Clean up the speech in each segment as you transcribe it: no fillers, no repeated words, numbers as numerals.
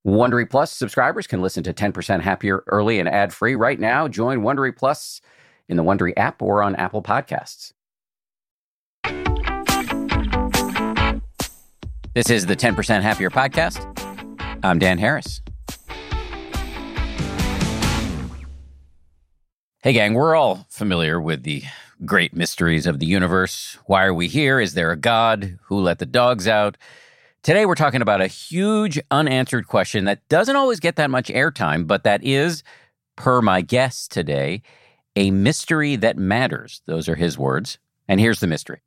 Wondery Plus subscribers can listen to 10% Happier early and ad-free right now. Join Wondery Plus in the Wondery app or on Apple Podcasts. This is the 10% Happier podcast. I'm Dan Harris. Hey, gang, we're all familiar with the great mysteries of the universe. Why are we here? Is there a God? Who let the dogs out? Today, we're talking about a huge unanswered question that doesn't always get that much airtime, but that is, per my guest today, a mystery that matters. Those are his words. And here's the mystery.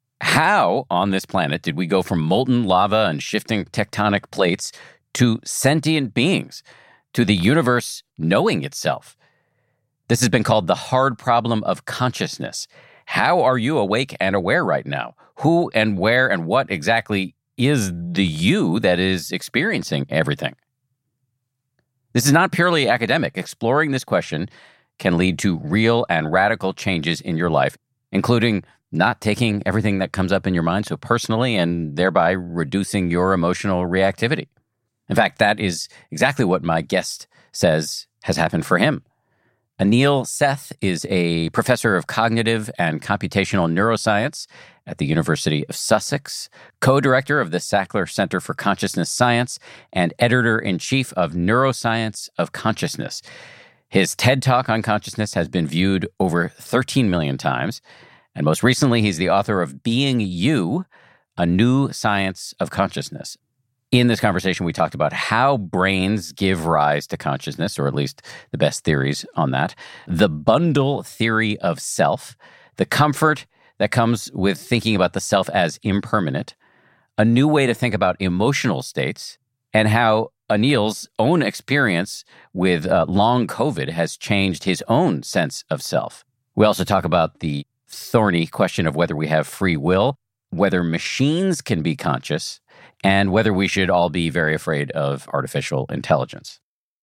How on this planet did we go from molten lava and shifting tectonic plates to sentient beings, to the universe knowing itself? This has been called the hard problem of consciousness. How are you awake and aware right now? Who and where and what exactly is the you that is experiencing everything? This is not purely academic. Exploring this question can lead to real and radical changes in your life, including not taking everything that comes up in your mind so personally and thereby reducing your emotional reactivity. In fact, that is exactly what my guest says has happened for him. Anil Seth is a professor of cognitive and computational neuroscience at the University of Sussex, co-director of the Sackler Center for Consciousness Science, and editor-in-chief of Neuroscience of Consciousness. His TED Talk on consciousness has been viewed over 13 million times, and most recently, he's the author of Being You, A New Science of Consciousness. In this conversation, we talked about how brains give rise to consciousness, or at least the best theories on that, the bundle theory of self, the comfort that comes with thinking about the self as impermanent, a new way to think about emotional states, and how Anil's own experience with long COVID has changed his own sense of self. We also talk about the thorny question of whether we have free will, whether machines can be conscious, and whether we should all be very afraid of artificial intelligence.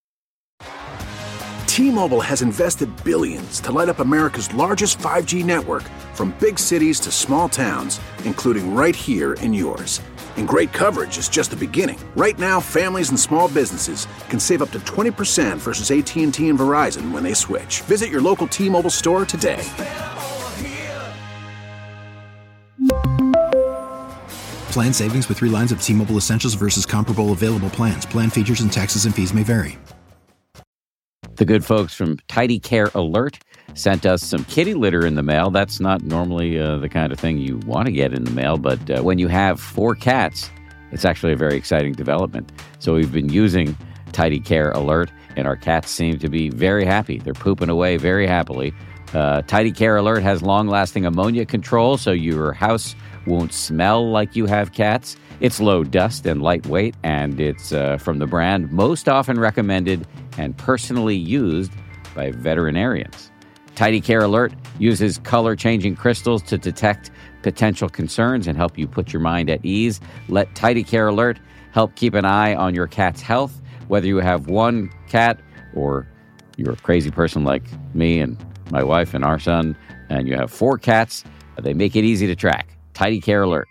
T-Mobile has invested billions to light up America's largest 5G network, from big cities to small towns, including right here in yours. And great coverage is just the beginning. Right now, families and small businesses can save up to 20% versus AT&T and Verizon when they switch. Visit your local T-Mobile store today. Plan savings with 3 lines of T-Mobile Essentials versus comparable available plans. Plan features and taxes and fees may vary. The good folks from Tidy Care Alert sent us some kitty litter in the mail. That's not normally the kind of thing you want to get in the mail, but when you have 4 cats, it's actually a very exciting development. So we've been using Tidy Care Alert, and our cats seem to be very happy. They're pooping away very happily. Tidy Care Alert has long-lasting ammonia control, so your house won't smell like you have cats. It's low dust and lightweight, and it's from the brand most often recommended and personally used by veterinarians. Tidy Care Alert uses color-changing crystals to detect potential concerns and help you put your mind at ease. Let Tidy Care Alert help keep an eye on your cat's health, whether you have 1 cat or you're a crazy person like me and my wife and our son, and you have 4 cats. They make it easy to track. Tidy Care Alert.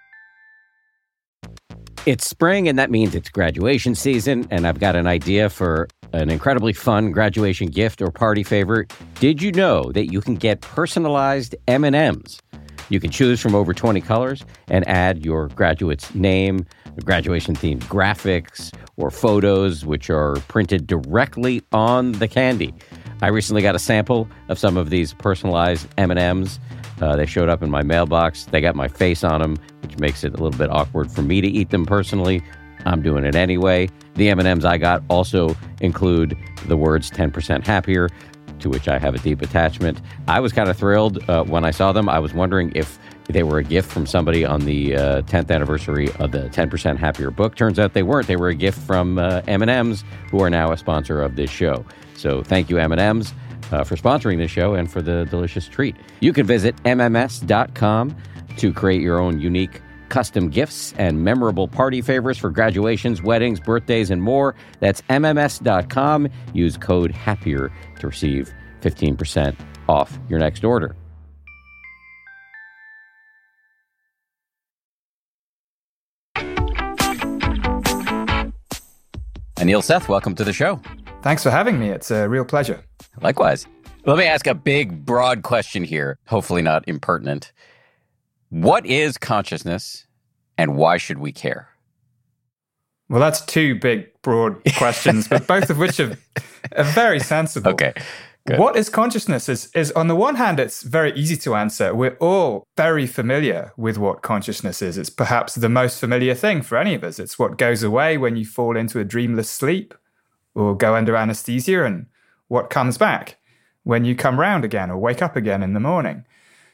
It's spring, and that means it's graduation season, and I've got an idea for an incredibly fun graduation gift or party favor. Did you know that you can get personalized M&Ms? You can choose from over 20 colors and add your graduate's name, graduation-themed graphics, or photos, which are printed directly on the candy. I recently got a sample of some of these personalized M&Ms. They showed up in my mailbox. They got my face on them, which makes it a little bit awkward for me to eat them personally. I'm doing it anyway. The M&Ms I got also include the words 10% Happier, to which I have a deep attachment. I was kind of thrilled when I saw them. I was wondering if they were a gift from somebody on the 10th anniversary of the 10% Happier book. Turns out they weren't. They were a gift from M&Ms, who are now a sponsor of this show. So thank you, M&Ms. For sponsoring this show and for the delicious treat. You can visit MMS.com to create your own unique custom gifts and memorable party favors for graduations, weddings, birthdays, and more. That's MMS.com. Use code HAPPIER to receive 15% off your next order. Anil Seth, welcome to the show. Thanks for having me. It's a real pleasure. Likewise. Let me ask a big, broad question here, hopefully not impertinent. What is consciousness and why should we care? Well, that's two big, broad questions, but both of which are very sensible. Okay. Good. What is consciousness is on the one hand, it's very easy to answer. We're all very familiar with what consciousness is. It's perhaps the most familiar thing for any of us. It's what goes away when you fall into a dreamless sleep or go under anesthesia, and what comes back when you come round again or wake up again in the morning.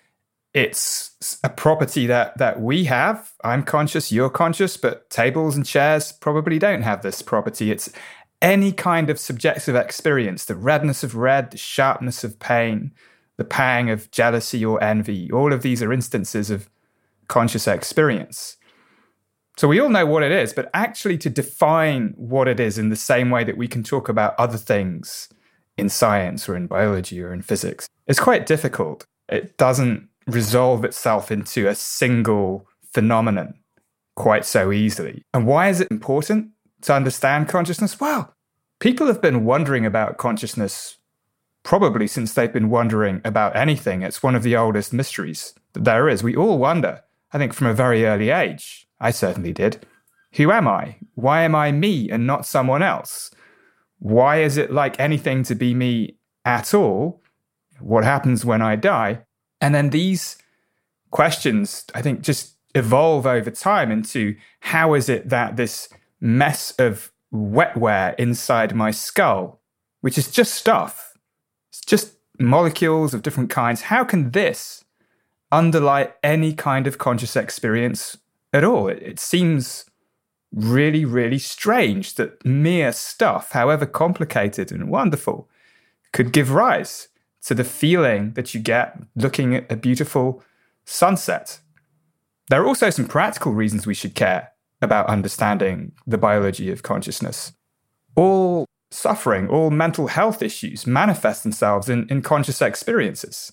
It's a property that we have. I'm conscious, you're conscious, but tables and chairs probably don't have this property. It's any kind of subjective experience, the redness of red, the sharpness of pain, the pang of jealousy or envy. All of these are instances of conscious experience. So we all know what it is, but actually to define what it is in the same way that we can talk about other things in science or in biology or in physics, it's quite difficult. It doesn't resolve itself into a single phenomenon quite so easily. And why is it important to understand consciousness? Well, people have been wondering about consciousness probably since they've been wondering about anything. It's one of the oldest mysteries that there is. We all wonder, I think, from a very early age. I certainly did. Who am I? Why am I me and not someone else? Why is it like anything to be me at all? What happens when I die? And then these questions, I think, just evolve over time into how is it that this mess of wetware inside my skull, which is just stuff, it's just molecules of different kinds, how can this underlie any kind of conscious experience at all? It seems really, really strange that mere stuff, however complicated and wonderful, could give rise to the feeling that you get looking at a beautiful sunset. There are also some practical reasons we should care about understanding the biology of consciousness. All suffering, all mental health issues manifest themselves in conscious experiences.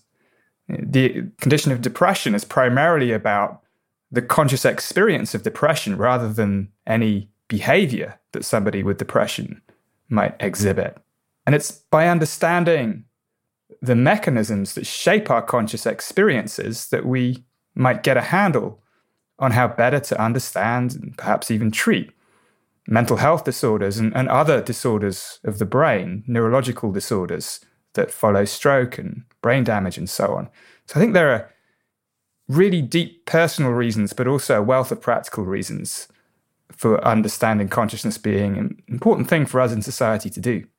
The condition of depression is primarily about the conscious experience of depression rather than any behavior that somebody with depression might exhibit. And it's by understanding the mechanisms that shape our conscious experiences that we might get a handle on how better to understand and perhaps even treat mental health disorders and other disorders of the brain, neurological disorders that follow stroke and brain damage and so on. So I think there are really deep personal reasons, but also a wealth of practical reasons for understanding consciousness being an important thing for us in society to do.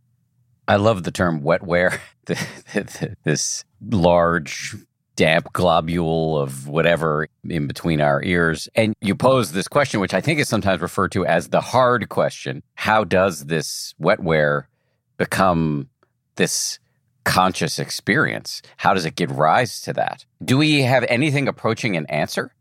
I love the term wetware, this large, damp globule of whatever in between our ears. And you pose this question, which I think is sometimes referred to as the hard question. How does this wetware become this conscious experience? How does it give rise to that? Do we have anything approaching an answer?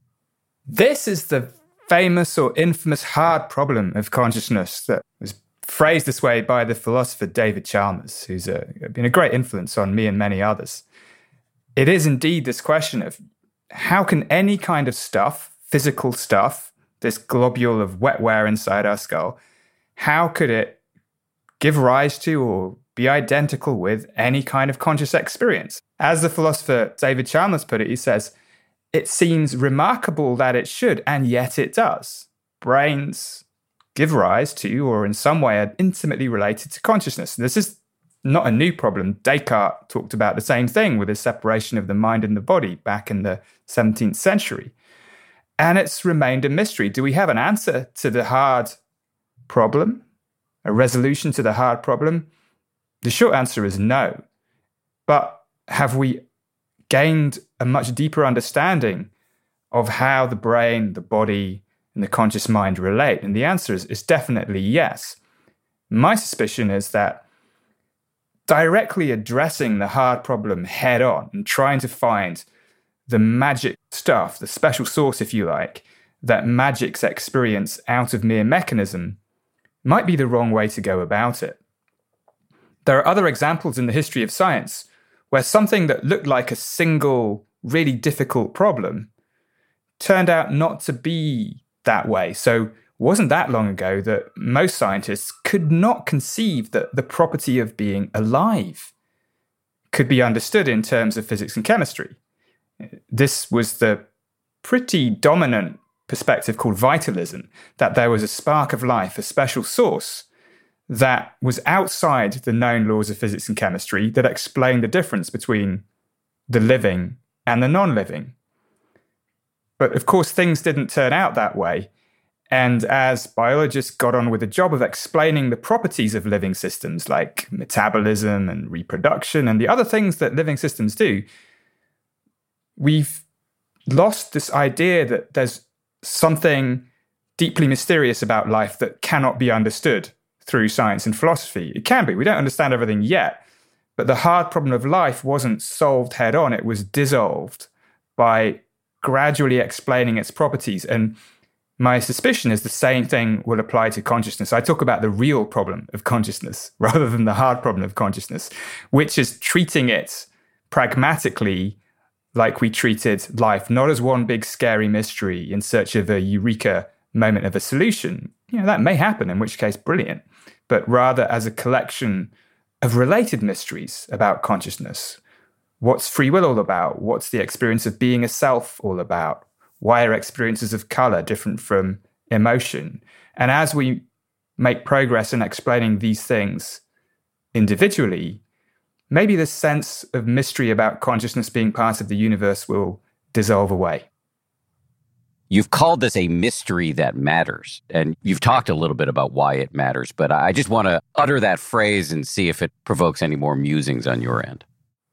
This is the famous or infamous hard problem of consciousness that was phrased this way by the philosopher David Chalmers, who's been a great influence on me and many others. It is indeed this question of how can any kind of stuff, physical stuff, this globule of wetware inside our skull, how could it give rise to or be identical with any kind of conscious experience? As the philosopher David Chalmers put it, he says, it seems remarkable that it should, and yet it does. Brains give rise to, or in some way are intimately related to consciousness. This is not a new problem. Descartes talked about the same thing with his separation of the mind and the body back in the 17th century. And it's remained a mystery. Do we have an answer to the hard problem? A resolution to the hard problem? The short answer is no. But have we gained a much deeper understanding of how the brain, the body, and the conscious mind relate? And the answer is definitely yes. My suspicion is that directly addressing the hard problem head on and trying to find the magic stuff, the special sauce, if you like, that magics experience out of mere mechanism might be the wrong way to go about it. There are other examples in the history of science where something that looked like a single, really difficult problem turned out not to be that way. So wasn't that long ago that most scientists could not conceive that the property of being alive could be understood in terms of physics and chemistry. This was the pretty dominant perspective called vitalism, that there was a spark of life, a special source that was outside the known laws of physics and chemistry that explained the difference between the living and the non-living. But of course, things didn't turn out that way. And as biologists got on with the job of explaining the properties of living systems like metabolism and reproduction and the other things that living systems do, we've lost this idea that there's something deeply mysterious about life that cannot be understood through science and philosophy. It can be. We don't understand everything yet, but the hard problem of life wasn't solved head on. It was dissolved by gradually explaining its properties. And my suspicion is the same thing will apply to consciousness. I talk about the real problem of consciousness rather than the hard problem of consciousness, which is treating it pragmatically like we treated life, not as one big scary mystery in search of a eureka moment of a solution. That may happen, in which case, brilliant, but rather as a collection of related mysteries about consciousness. What's free will all about? What's the experience of being a self all about? Why are experiences of color different from emotion? And as we make progress in explaining these things individually, maybe the sense of mystery about consciousness being part of the universe will dissolve away. You've called this a mystery that matters, and you've talked a little bit about why it matters, but I just want to utter that phrase and see if it provokes any more musings on your end.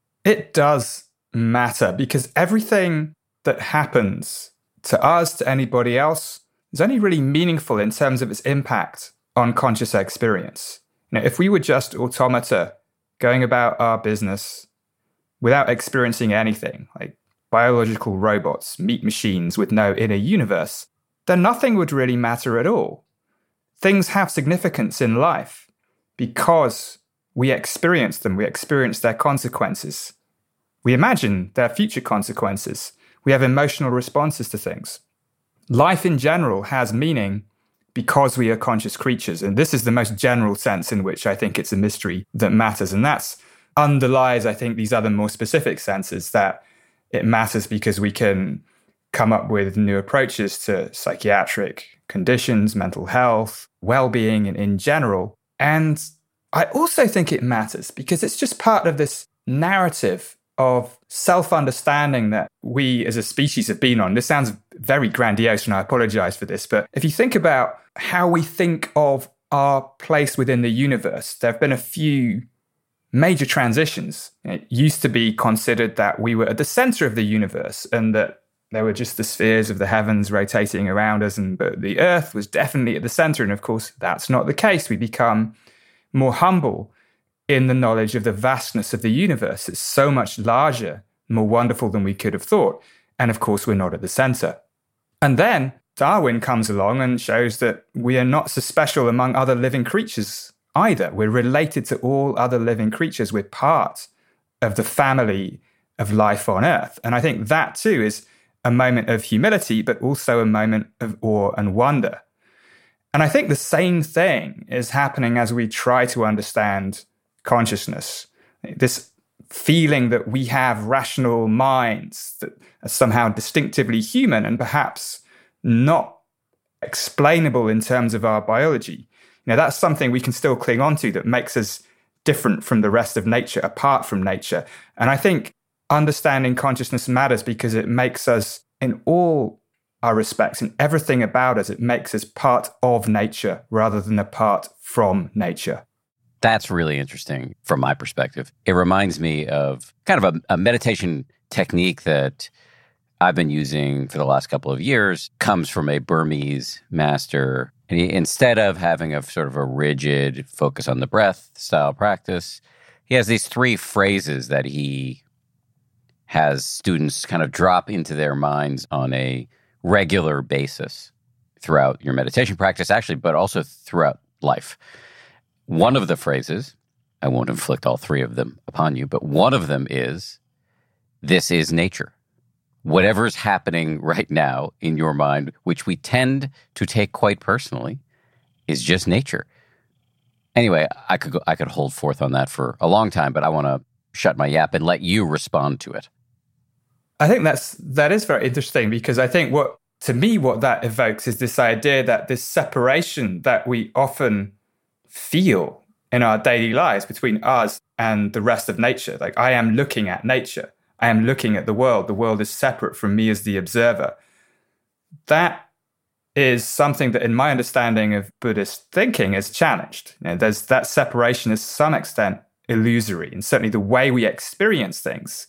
It does matter, because everything that happens to us, to anybody else, is only really meaningful in terms of its impact on conscious experience. If we were just automata going about our business without experiencing anything, like biological robots, meat machines with no inner universe, then nothing would really matter at all. Things have significance in life because we experience them, we experience their consequences. We imagine their future consequences. We have emotional responses to things. Life in general has meaning because we are conscious creatures. And this is the most general sense in which I think it's a mystery that matters. And that underlies, I think, these other more specific senses that it matters because we can come up with new approaches to psychiatric conditions, mental health, well-being in general. And I also think it matters because it's just part of this narrative of self-understanding that we as a species have been on. This sounds very grandiose, and I apologize for this, but if you think about how we think of our place within the universe, there have been a few major transitions. It used to be considered that we were at the center of the universe and that there were just the spheres of the heavens rotating around us, but the Earth was definitely at the center. And of course, that's not the case. We become more humble in the knowledge of the vastness of the universe. It's so much larger, more wonderful than we could have thought. And of course, we're not at the center. And then Darwin comes along and shows that we are not so special among other living creatures either. We're related to all other living creatures. We're part of the family of life on Earth. And I think that too is a moment of humility, but also a moment of awe and wonder. And I think the same thing is happening as we try to understand consciousness. This feeling that we have rational minds that are somehow distinctively human and perhaps not explainable in terms of our biology. That's something we can still cling on to that makes us different from the rest of nature, apart from nature. And I think understanding consciousness matters because it makes us, in all our respects, in everything about us, it makes us part of nature rather than apart from nature. That's really interesting from my perspective. It reminds me of kind of a meditation technique that I've been using for the last couple of years, comes from a Burmese master. And instead of having a sort of a rigid focus on the breath style practice, he has these 3 phrases that he has students kind of drop into their minds on a regular basis throughout your meditation practice, actually, but also throughout life. One of the phrases, I won't inflict all 3 of them upon you, but one of them is, "This is nature." whatever's happening right now in your mind, which we tend to take quite personally, is just nature. Anyway, I could hold forth on that for a long time, but I want to shut my yap and let you respond to it. I think that is very interesting, because I think what that evokes is this idea that this separation that we often feel in our daily lives between us and the rest of nature. Like, I am looking at nature. I am looking at the world. The world is separate from me as the observer. That is something that, in my understanding of Buddhist thinking, is challenged. There's that separation is to some extent illusory, and certainly the way we experience things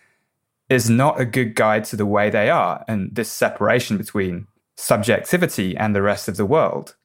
is not a good guide to the way they are. And this separation between subjectivity and the rest of the world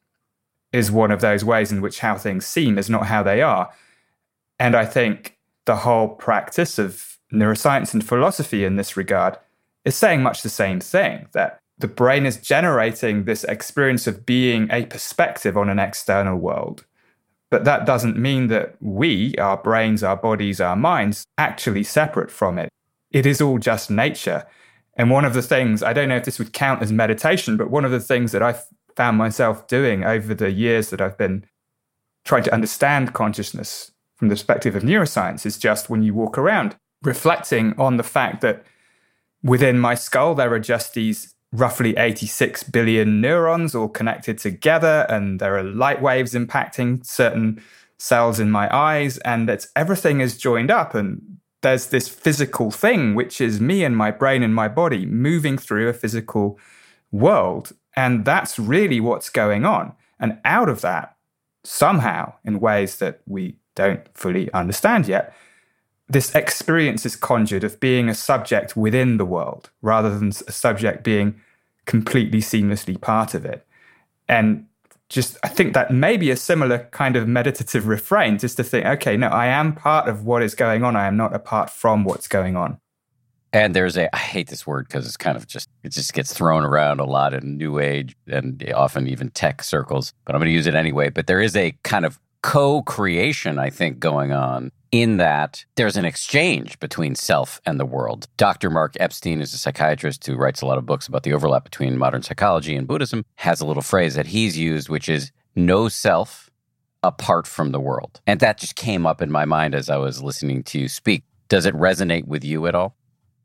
is one of those ways in which how things seem is not how they are. And I think the whole practice of neuroscience and philosophy in this regard is saying much the same thing, that the brain is generating this experience of being a perspective on an external world. But that doesn't mean that we, our brains, our bodies, our minds, actually separate from it. It is all just nature. And one of the things, I don't know if this would count as meditation, but one of the things that I've found myself doing over the years that I've been trying to understand consciousness from the perspective of neuroscience is just when you walk around, reflecting on the fact that within my skull, there are just these roughly 86 billion neurons all connected together, and there are light waves impacting certain cells in my eyes, and everything is joined up, and there's this physical thing, which is me and my brain and my body moving through a physical world. And that's really what's going on. And out of that, somehow, in ways that we don't fully understand yet, this experience is conjured of being a subject within the world, rather than a subject being completely seamlessly part of it. And just, I think that may be a similar kind of meditative refrain, just to think, okay, no, I am part of what is going on. I am not apart from what's going on. And I hate this word because it's kind of it just gets thrown around a lot in New Age and often even tech circles, but I'm going to use it anyway. But there is a kind of co-creation, I think, going on in that there's an exchange between self and the world. Dr. Mark Epstein is a psychiatrist who writes a lot of books about the overlap between modern psychology and Buddhism, has a little phrase that he's used, which is no self apart from the world. And that just came up in my mind as I was listening to you speak. Does it resonate with you at all?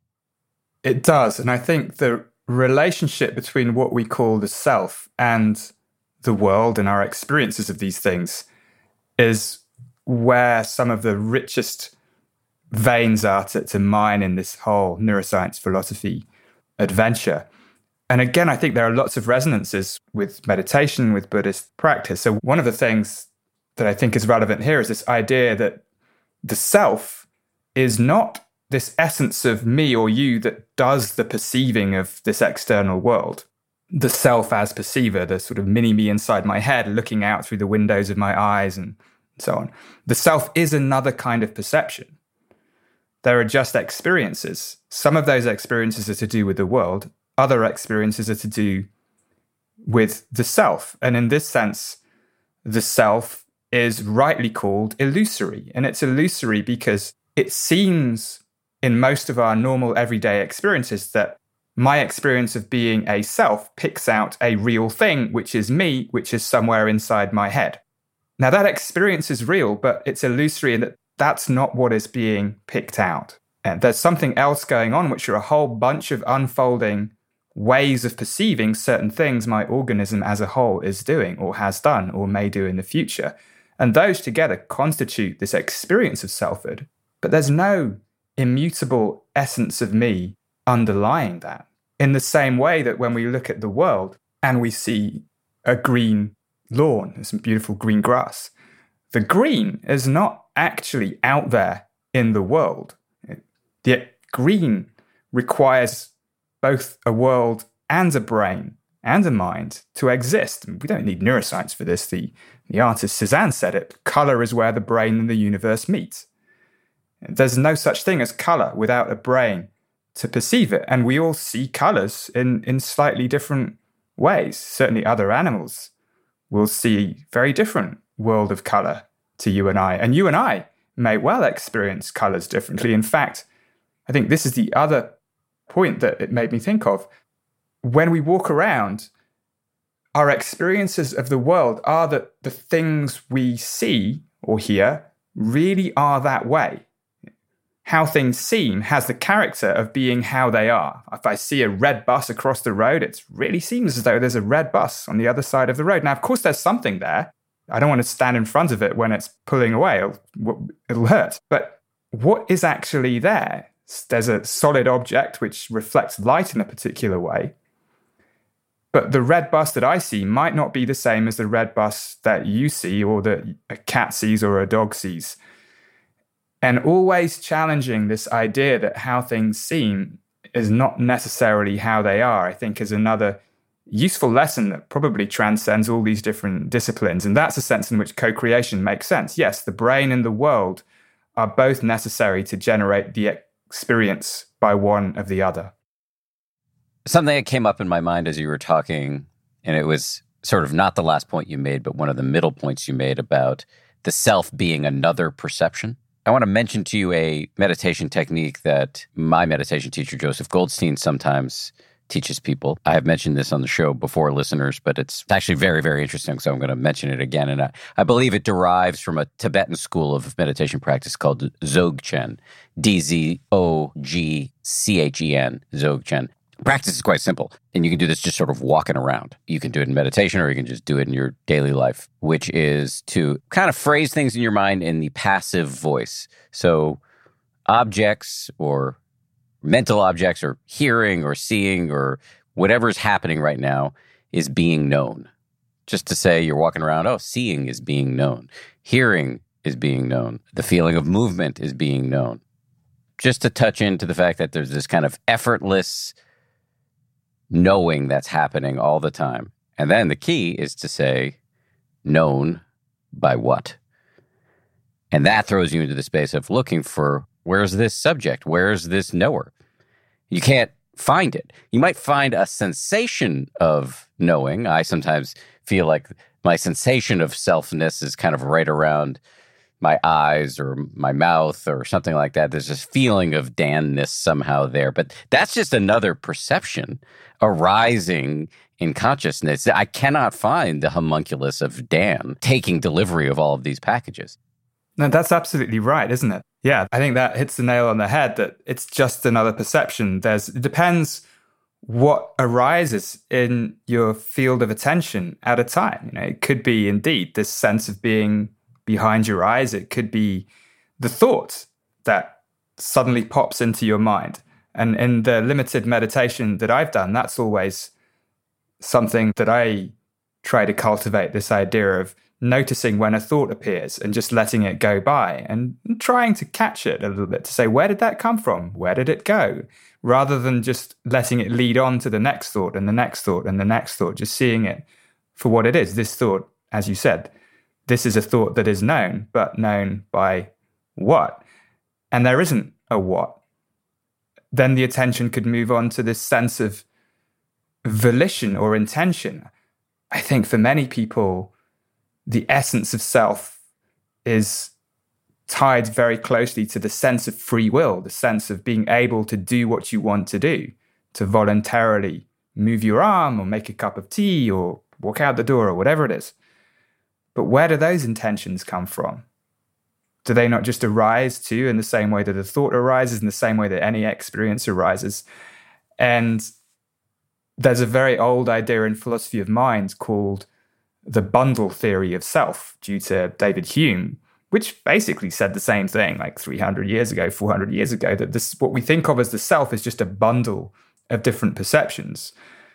It does. And I think the relationship between what we call the self and the world and our experiences of these things is where some of the richest veins are to mine in this whole neuroscience philosophy adventure. And again, I think there are lots of resonances with meditation, with Buddhist practice. So one of the things that I think is relevant here is this idea that the self is not this essence of me or you that does the perceiving of this external world. The self as perceiver, the sort of mini-me inside my head looking out through the windows of my eyes and so on. The self is another kind of perception. There are just experiences. Some of those experiences are to do with the world. Other experiences are to do with the self. And in this sense, the self is rightly called illusory. And it's illusory because it seems in most of our normal everyday experiences that my experience of being a self picks out a real thing, which is me, which is somewhere inside my head. Now, that experience is real, but it's illusory in that that's not what is being picked out. And there's something else going on, which are a whole bunch of unfolding ways of perceiving certain things my organism as a whole is doing or has done or may do in the future. And those together constitute this experience of selfhood. But there's no immutable essence of me underlying that. In the same way that when we look at the world and we see a green lawn and some beautiful green grass, the green is not actually out there in the world. The green requires both a world and a brain and a mind to exist. We don't need neuroscience for this. The artist Cézanne said it. Color is where the brain and the universe meet. There's no such thing as color without a brain to perceive it. And we all see colors in slightly different ways. Certainly other animals will see very different world of color to you and I. And you and I may well experience colors differently. In fact, I think this is the other point that it made me think of. When we walk around, our experiences of the world are that the things we see or hear really are that way. How things seem has the character of being how they are. If I see a red bus across the road, it really seems as though there's a red bus on the other side of the road. Now, of course, there's something there. I don't want to stand in front of it when it's pulling away. It'll hurt. But what is actually there? There's a solid object which reflects light in a particular way. But the red bus that I see might not be the same as the red bus that you see or that a cat sees or a dog sees. And always challenging this idea that how things seem is not necessarily how they are, I think, is another useful lesson that probably transcends all these different disciplines. And that's a sense in which co-creation makes sense. Yes, the brain and the world are both necessary to generate the experience by one of the other. Something that came up in my mind as you were talking, and it was sort of not the last point you made, but one of the middle points you made about the self being another perception. I want to mention to you a meditation technique that my meditation teacher, Joseph Goldstein, sometimes teaches people. I have mentioned this on the show before, listeners, but it's actually very, very interesting, so I'm going to mention it again. And I believe it derives from a Tibetan school of meditation practice called Dzogchen, Dzogchen, Dzogchen. Practice is quite simple, and you can do this just sort of walking around. You can do it in meditation, or you can just do it in your daily life, which is to kind of phrase things in your mind in the passive voice. So objects or mental objects or hearing or seeing or whatever's happening right now is being known. Just to say you're walking around, oh, seeing is being known. Hearing is being known. The feeling of movement is being known. Just to touch into the fact that there's this kind of effortless knowing that's happening all the time. And then the key is to say, known by what? And that throws you into the space of looking for, where's this subject? Where's this knower? You can't find it. You might find a sensation of knowing. I sometimes feel like my sensation of selfness is kind of right around my eyes or my mouth or something like that. There's this feeling of Dan-ness somehow there. But that's just another perception arising in consciousness. I cannot find the homunculus of Dan taking delivery of all of these packages. No, that's absolutely right, isn't it? Yeah, I think that hits the nail on the head, that it's just another perception. It depends what arises in your field of attention at a time. It could be indeed this sense of being behind your eyes. It could be the thought that suddenly pops into your mind. And in the limited meditation that I've done, that's always something that I try to cultivate, this idea of noticing when a thought appears and just letting it go by and trying to catch it a little bit to say, where did that come from? Where did it go? Rather than just letting it lead on to the next thought and the next thought and the next thought, just seeing it for what it is. This thought, as you said, this is a thought that is known, but known by what? And there isn't a what. Then the attention could move on to this sense of volition or intention. I think for many people, the essence of self is tied very closely to the sense of free will, the sense of being able to do what you want to do, to voluntarily move your arm or make a cup of tea or walk out the door or whatever it is. But where do those intentions come from? Do they not just arise too in the same way that a thought arises, in the same way that any experience arises? And there's a very old idea in philosophy of mind called the bundle theory of self, due to David Hume, which basically said the same thing like 300 years ago, 400 years ago, that this, what we think of as the self is just a bundle of different perceptions.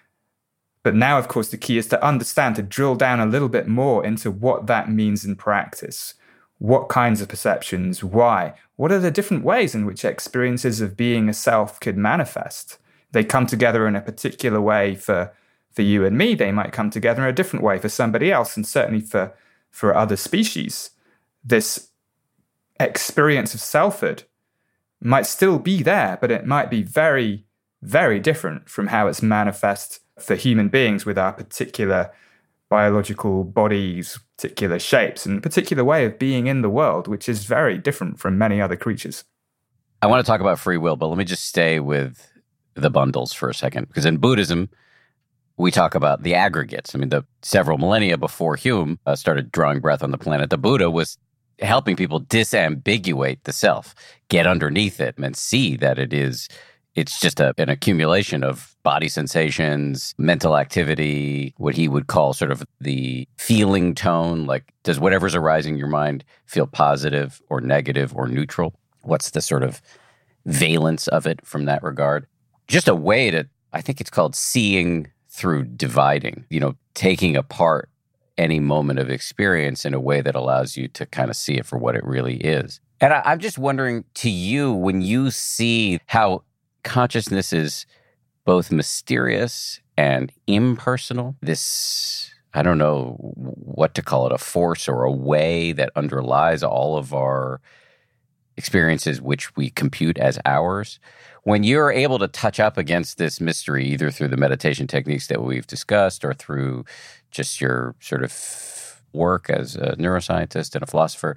But now, of course, the key is to understand, to drill down a little bit more into what that means in practice. What kinds of perceptions? Why? What are the different ways in which experiences of being a self could manifest? They come together in a particular way for you and me. They might come together in a different way for somebody else, and certainly for other species. This experience of selfhood might still be there, but it might be very, very different from how it's manifest for human beings with our particular biological bodies, particular shapes, and a particular way of being in the world, which is very different from many other creatures. I want to talk about free will, but let me just stay with the bundles for a second. Because in Buddhism, we talk about the aggregates. I mean, the several millennia before Hume started drawing breath on the planet, the Buddha was helping people disambiguate the self, get underneath it, and see that it's just an accumulation of body sensations, mental activity, what he would call sort of the feeling tone. Like, does whatever's arising in your mind feel positive or negative or neutral? What's the sort of valence of it from that regard? Just a way to, I think it's called seeing through dividing, taking apart any moment of experience in a way that allows you to kind of see it for what it really is. And I'm just wondering, to you, when you see how consciousness is both mysterious and impersonal, this, I don't know what to call it, a force or a way that underlies all of our experiences which we compute as ours. When you're able to touch up against this mystery, either through the meditation techniques that we've discussed or through just your sort of work as a neuroscientist and a philosopher,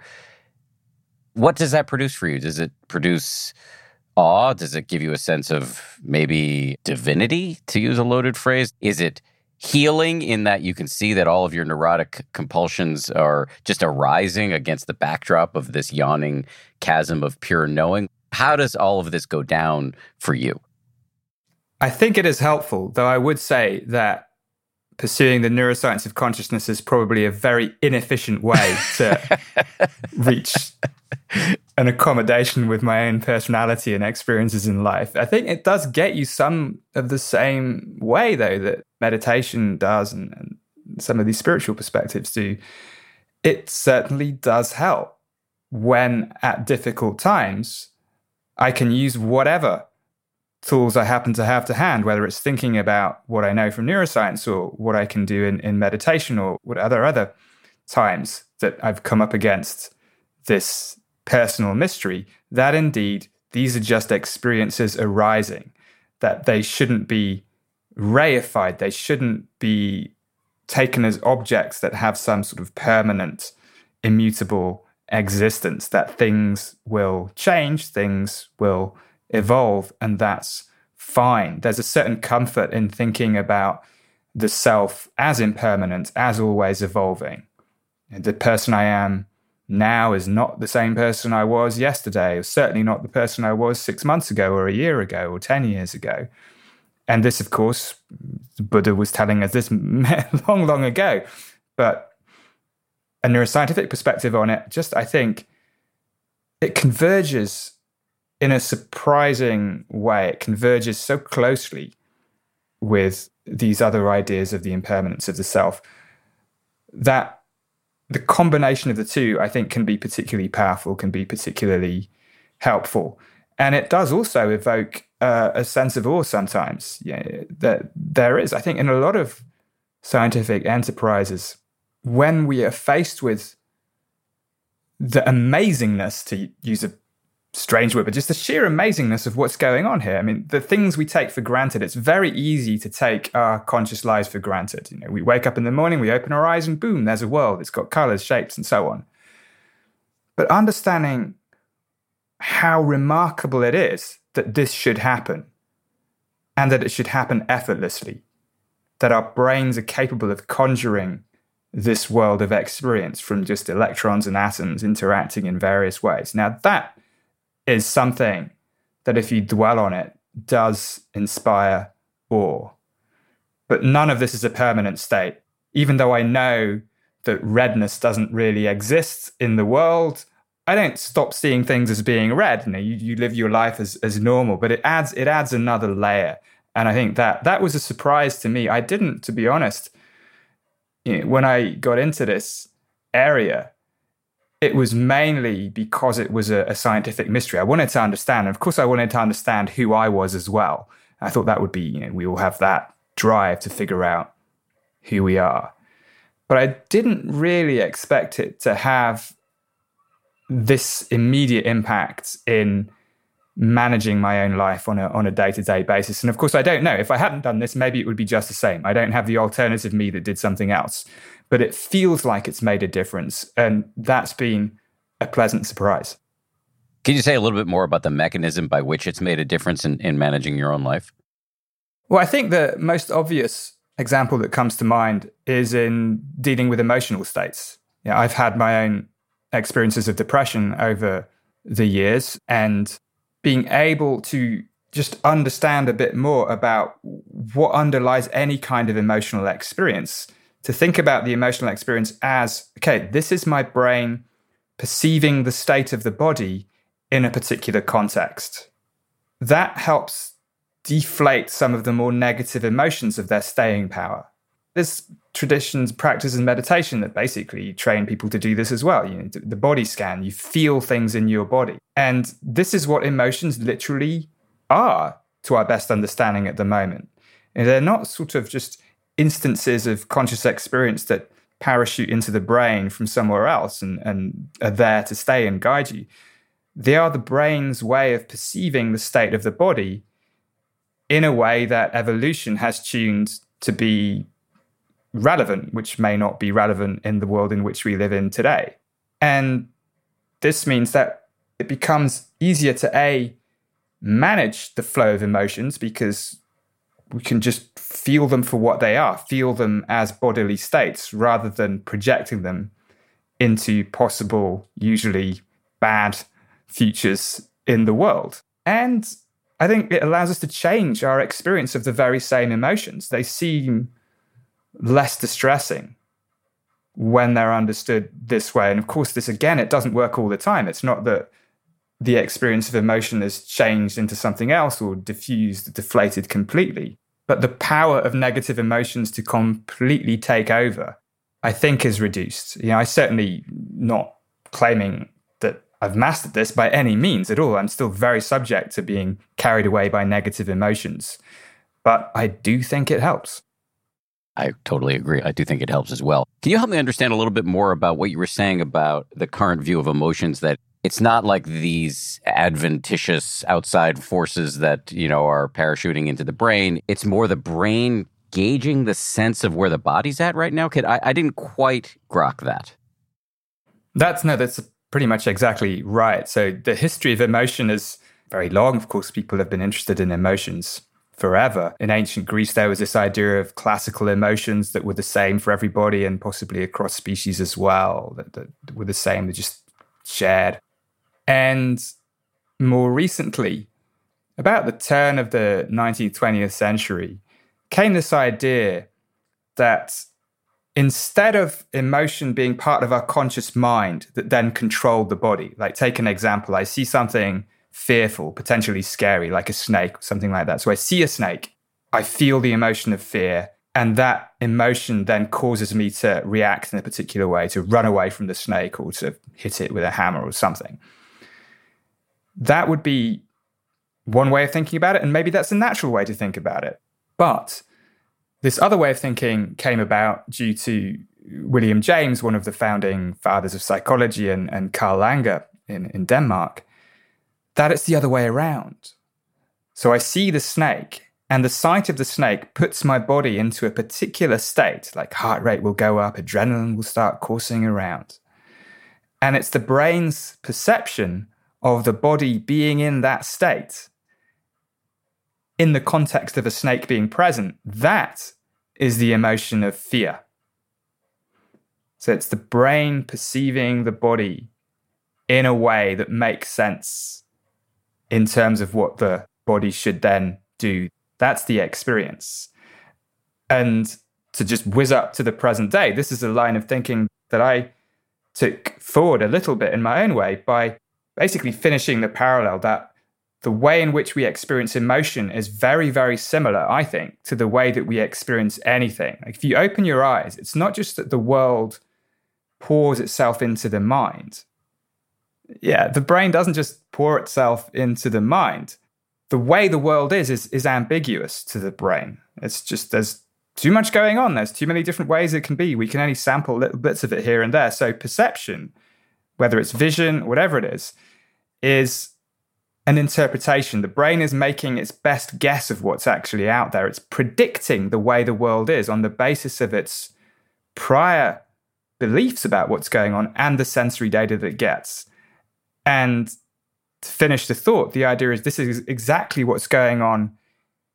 what does that produce for you? Does it produce awe? Does it give you a sense of maybe divinity, to use a loaded phrase? Is it healing in that you can see that all of your neurotic compulsions are just arising against the backdrop of this yawning chasm of pure knowing? How does all of this go down for you? I think it is helpful, though I would say that pursuing the neuroscience of consciousness is probably a very inefficient way to reach an accommodation with my own personality and experiences in life. I think it does get you some of the same way, though, that meditation does and some of these spiritual perspectives do. It certainly does help when at difficult times I can use whatever tools I happen to have to hand, whether it's thinking about what I know from neuroscience or what I can do in meditation or what other times that I've come up against this personal mystery, that indeed these are just experiences arising, that they shouldn't be reified, they shouldn't be taken as objects that have some sort of permanent, immutable existence, that things will change, things will evolve, and that's fine. There's a certain comfort in thinking about the self as impermanent, as always evolving. And the person I am now is not the same person I was yesterday, or certainly not the person I was 6 months ago, or a year ago, or 10 years ago. And this, of course, the Buddha was telling us this long, long ago. But a neuroscientific perspective on it, just I think it converges in a surprising way. It converges so closely with these other ideas of the impermanence of the self that the combination of the two, I think, can be particularly powerful, can be particularly helpful. And it does also evoke a sense of awe sometimes. That there is, I think, in a lot of scientific enterprises, when we are faced with the amazingness, to use a strange word, but just the sheer amazingness of what's going on here. I mean, the things we take for granted, it's very easy to take our conscious lives for granted. We wake up in the morning, we open our eyes, and boom, there's a world. It's got colors, shapes, and so on. But understanding how remarkable it is that this should happen, and that it should happen effortlessly, that our brains are capable of conjuring this world of experience from just electrons and atoms interacting in various ways. Now, that is something that, if you dwell on it, does inspire awe. But none of this is a permanent state. Even though I know that redness doesn't really exist in the world, I don't stop seeing things as being red. You live your life as normal, but it adds another layer. And I think that was a surprise to me. I didn't, to be honest, when I got into this area, it was mainly because it was a scientific mystery. I wanted to understand. And of course, I wanted to understand who I was as well. I thought that would be, we all have that drive to figure out who we are. But I didn't really expect it to have this immediate impact in managing my own life on a day-to-day basis. And of course, I don't know. If I hadn't done this, maybe it would be just the same. I don't have the alternative me that did something else. But it feels like it's made a difference. And that's been a pleasant surprise. Can you say a little bit more about the mechanism by which it's made a difference in managing your own life? Well, I think the most obvious example that comes to mind is in dealing with emotional states. Yeah, I've had my own experiences of depression over the years, and being able to just understand a bit more about what underlies any kind of emotional experience, to think about the emotional experience as, okay, this is my brain perceiving the state of the body in a particular context. That helps deflate some of the more negative emotions of their staying power. There's traditions, practice, and meditation that basically train people to do this as well. You know, the body scan, you feel things in your body. And this is what emotions literally are, to our best understanding at the moment. And they're not sort of just instances of conscious experience that parachute into the brain from somewhere else and are there to stay and guide you. They are the brain's way of perceiving the state of the body in a way that evolution has tuned to be relevant, which may not be relevant in the world in which we live in today. And this means that it becomes easier to manage the flow of emotions, because we can just feel them for what they are, feel them as bodily states, rather than projecting them into possible, usually bad futures in the world. And I think it allows us to change our experience of the very same emotions. They seem less distressing when they're understood this way. And of course, this, again, it doesn't work all the time. It's not that the experience of emotion has changed into something else or diffused, deflated completely. But the power of negative emotions to completely take over, I think, is reduced. You know, I certainly not claiming that I've mastered this by any means at all. I'm still very subject to being carried away by negative emotions. But I do think it helps. I totally agree. I do think it helps as well. Can you help me understand a little bit more about what you were saying about the current view of emotions, that it's not like these adventitious outside forces that, you know, are parachuting into the brain. It's more the brain gauging the sense of where the body's at right now? I didn't quite grok that. That's pretty much exactly right. So the history of emotion is very long. Of course, people have been interested in emotions forever. In ancient Greece, there was this idea of classical emotions that were the same for everybody and possibly across species as well, that were the same, they're just shared. And more recently, about the turn of the 19th, 20th century, came this idea that instead of emotion being part of our conscious mind that then controlled the body, like take an example, I see something fearful, potentially scary, like a snake, something like that. So I see a snake, I feel the emotion of fear, and that emotion then causes me to react in a particular way, to run away from the snake or to hit it with a hammer or something. That would be one way of thinking about it, and maybe that's a natural way to think about it. But this other way of thinking came about due to William James, one of the founding fathers of psychology, and Carl Langer in Denmark, that it's the other way around. So I see the snake, and the sight of the snake puts my body into a particular state, like heart rate will go up, adrenaline will start coursing around. And it's the brain's perception of the body being in that state, in the context of a snake being present, that is the emotion of fear. So it's the brain perceiving the body in a way that makes sense in terms of what the body should then do. That's the experience. And to just whiz up to the present day, this is a line of thinking that I took forward a little bit in my own way by basically finishing the parallel that the way in which we experience emotion is very, very similar, I think, to the way that we experience anything. Like if you open your eyes, it's not just that the world pours itself into the mind. Yeah, the brain doesn't just pour itself into the mind. The way the world is ambiguous to the brain. It's just, there's too much going on. There's too many different ways it can be. We can only sample little bits of it here and there. So perception, whether it's vision, whatever it is an interpretation. The brain is making its best guess of what's actually out there. It's predicting the way the world is on the basis of its prior beliefs about what's going on and the sensory data that it gets. And to finish the thought, the idea is this is exactly what's going on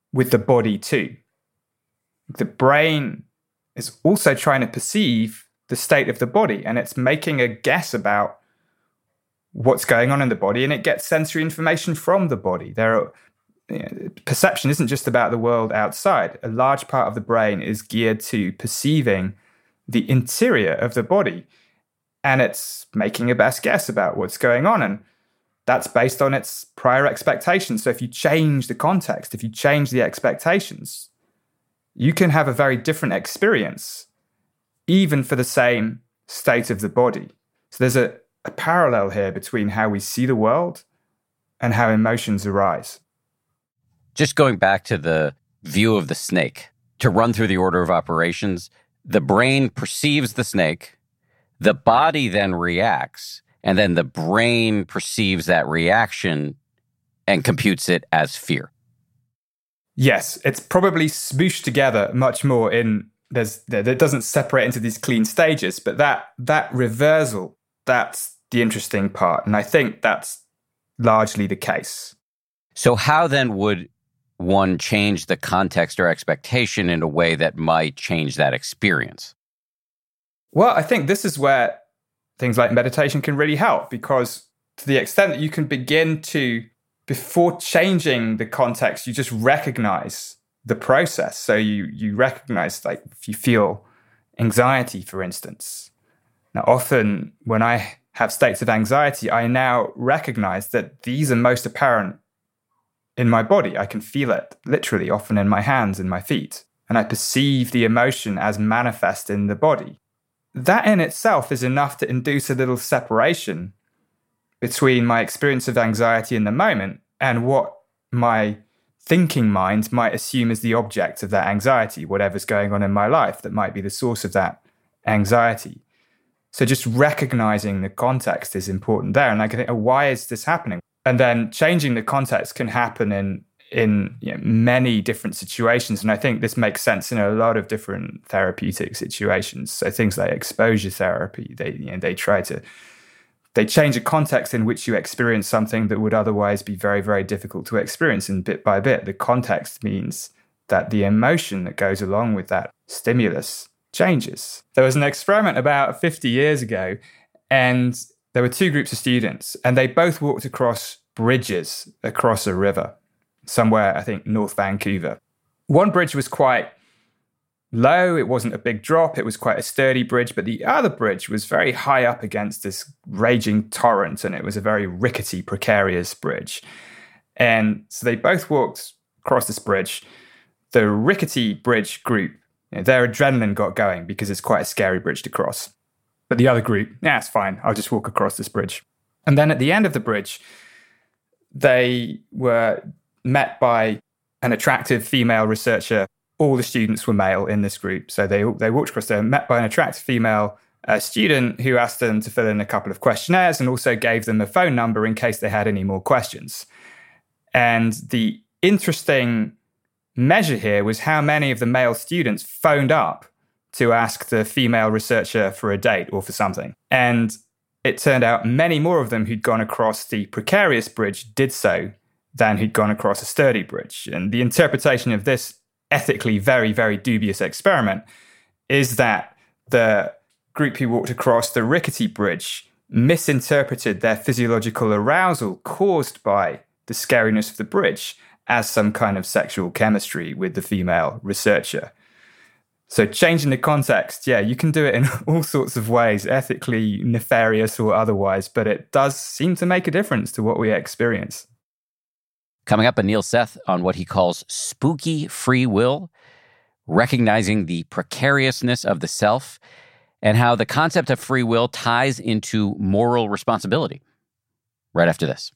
with the body too. The brain is also trying to perceive the state of the body, and it's making a guess about what's going on in the body, and it gets sensory information from the body. Perception isn't just about the world outside. A large part of the brain is geared to perceiving the interior of the body, and it's making a best guess about what's going on, and that's based on its prior expectations. So if you change the context, if you change the expectations, you can have a very different experience, even for the same state of the body. So there's a parallel here between how we see the world and how emotions arise. Just going back to the view of the snake, to run through the order of operations, the brain perceives the snake, the body then reacts, and then the brain perceives that reaction and computes it as fear. Yes, it's probably smooshed together much more it doesn't separate into these clean stages, but that reversal, that's the interesting part. And I think that's largely the case. So how then would one change the context or expectation in a way that might change that experience? Well, I think this is where things like meditation can really help, because to the extent that you can begin to, before changing the context, you just recognize the process. So you recognize, like, if you feel anxiety, for instance. Now, often when I have states of anxiety, I now recognize that these are most apparent in my body. I can feel it literally, often in my hands and my feet. And I perceive the emotion as manifest in the body. That in itself is enough to induce a little separation between my experience of anxiety in the moment and what my thinking mind might assume is the object of that anxiety, whatever's going on in my life that might be the source of that anxiety. So just recognizing the context is important there. And I can think, why is this happening? And then changing the context can happen in many different situations. And I think this makes sense in a lot of different therapeutic situations. So things like exposure therapy, they change a context in which you experience something that would otherwise be very, very difficult to experience. And bit by bit, the context means that the emotion that goes along with that stimulus changes. There was an experiment about 50 years ago, and there were two groups of students, and they both walked across bridges across a river, somewhere, I think, North Vancouver. One bridge was quite low. It wasn't a big drop. It was quite a sturdy bridge. But the other bridge was very high up against this raging torrent, and it was a very rickety, precarious bridge. And so they both walked across this bridge. The rickety bridge group, their adrenaline got going because it's quite a scary bridge to cross. But the other group, it's fine. I'll just walk across this bridge. And then at the end of the bridge, they were met by an attractive female researcher. All the students were male in this group. So they walked across there, met by an attractive female student who asked them to fill in a couple of questionnaires and also gave them a phone number in case they had any more questions. And the interesting measure here was how many of the male students phoned up to ask the female researcher for a date or for something. And it turned out many more of them who'd gone across the precarious bridge did so than who'd gone across a sturdy bridge. And the interpretation of this ethically very, very dubious experiment is that the group who walked across the rickety bridge misinterpreted their physiological arousal caused by the scariness of the bridge as some kind of sexual chemistry with the female researcher. So changing the context, you can do it in all sorts of ways, ethically nefarious or otherwise, but it does seem to make a difference to what we experience. Coming up, Anil Seth on what he calls spooky free will, recognizing the precariousness of the self, and how the concept of free will ties into moral responsibility. Right after this.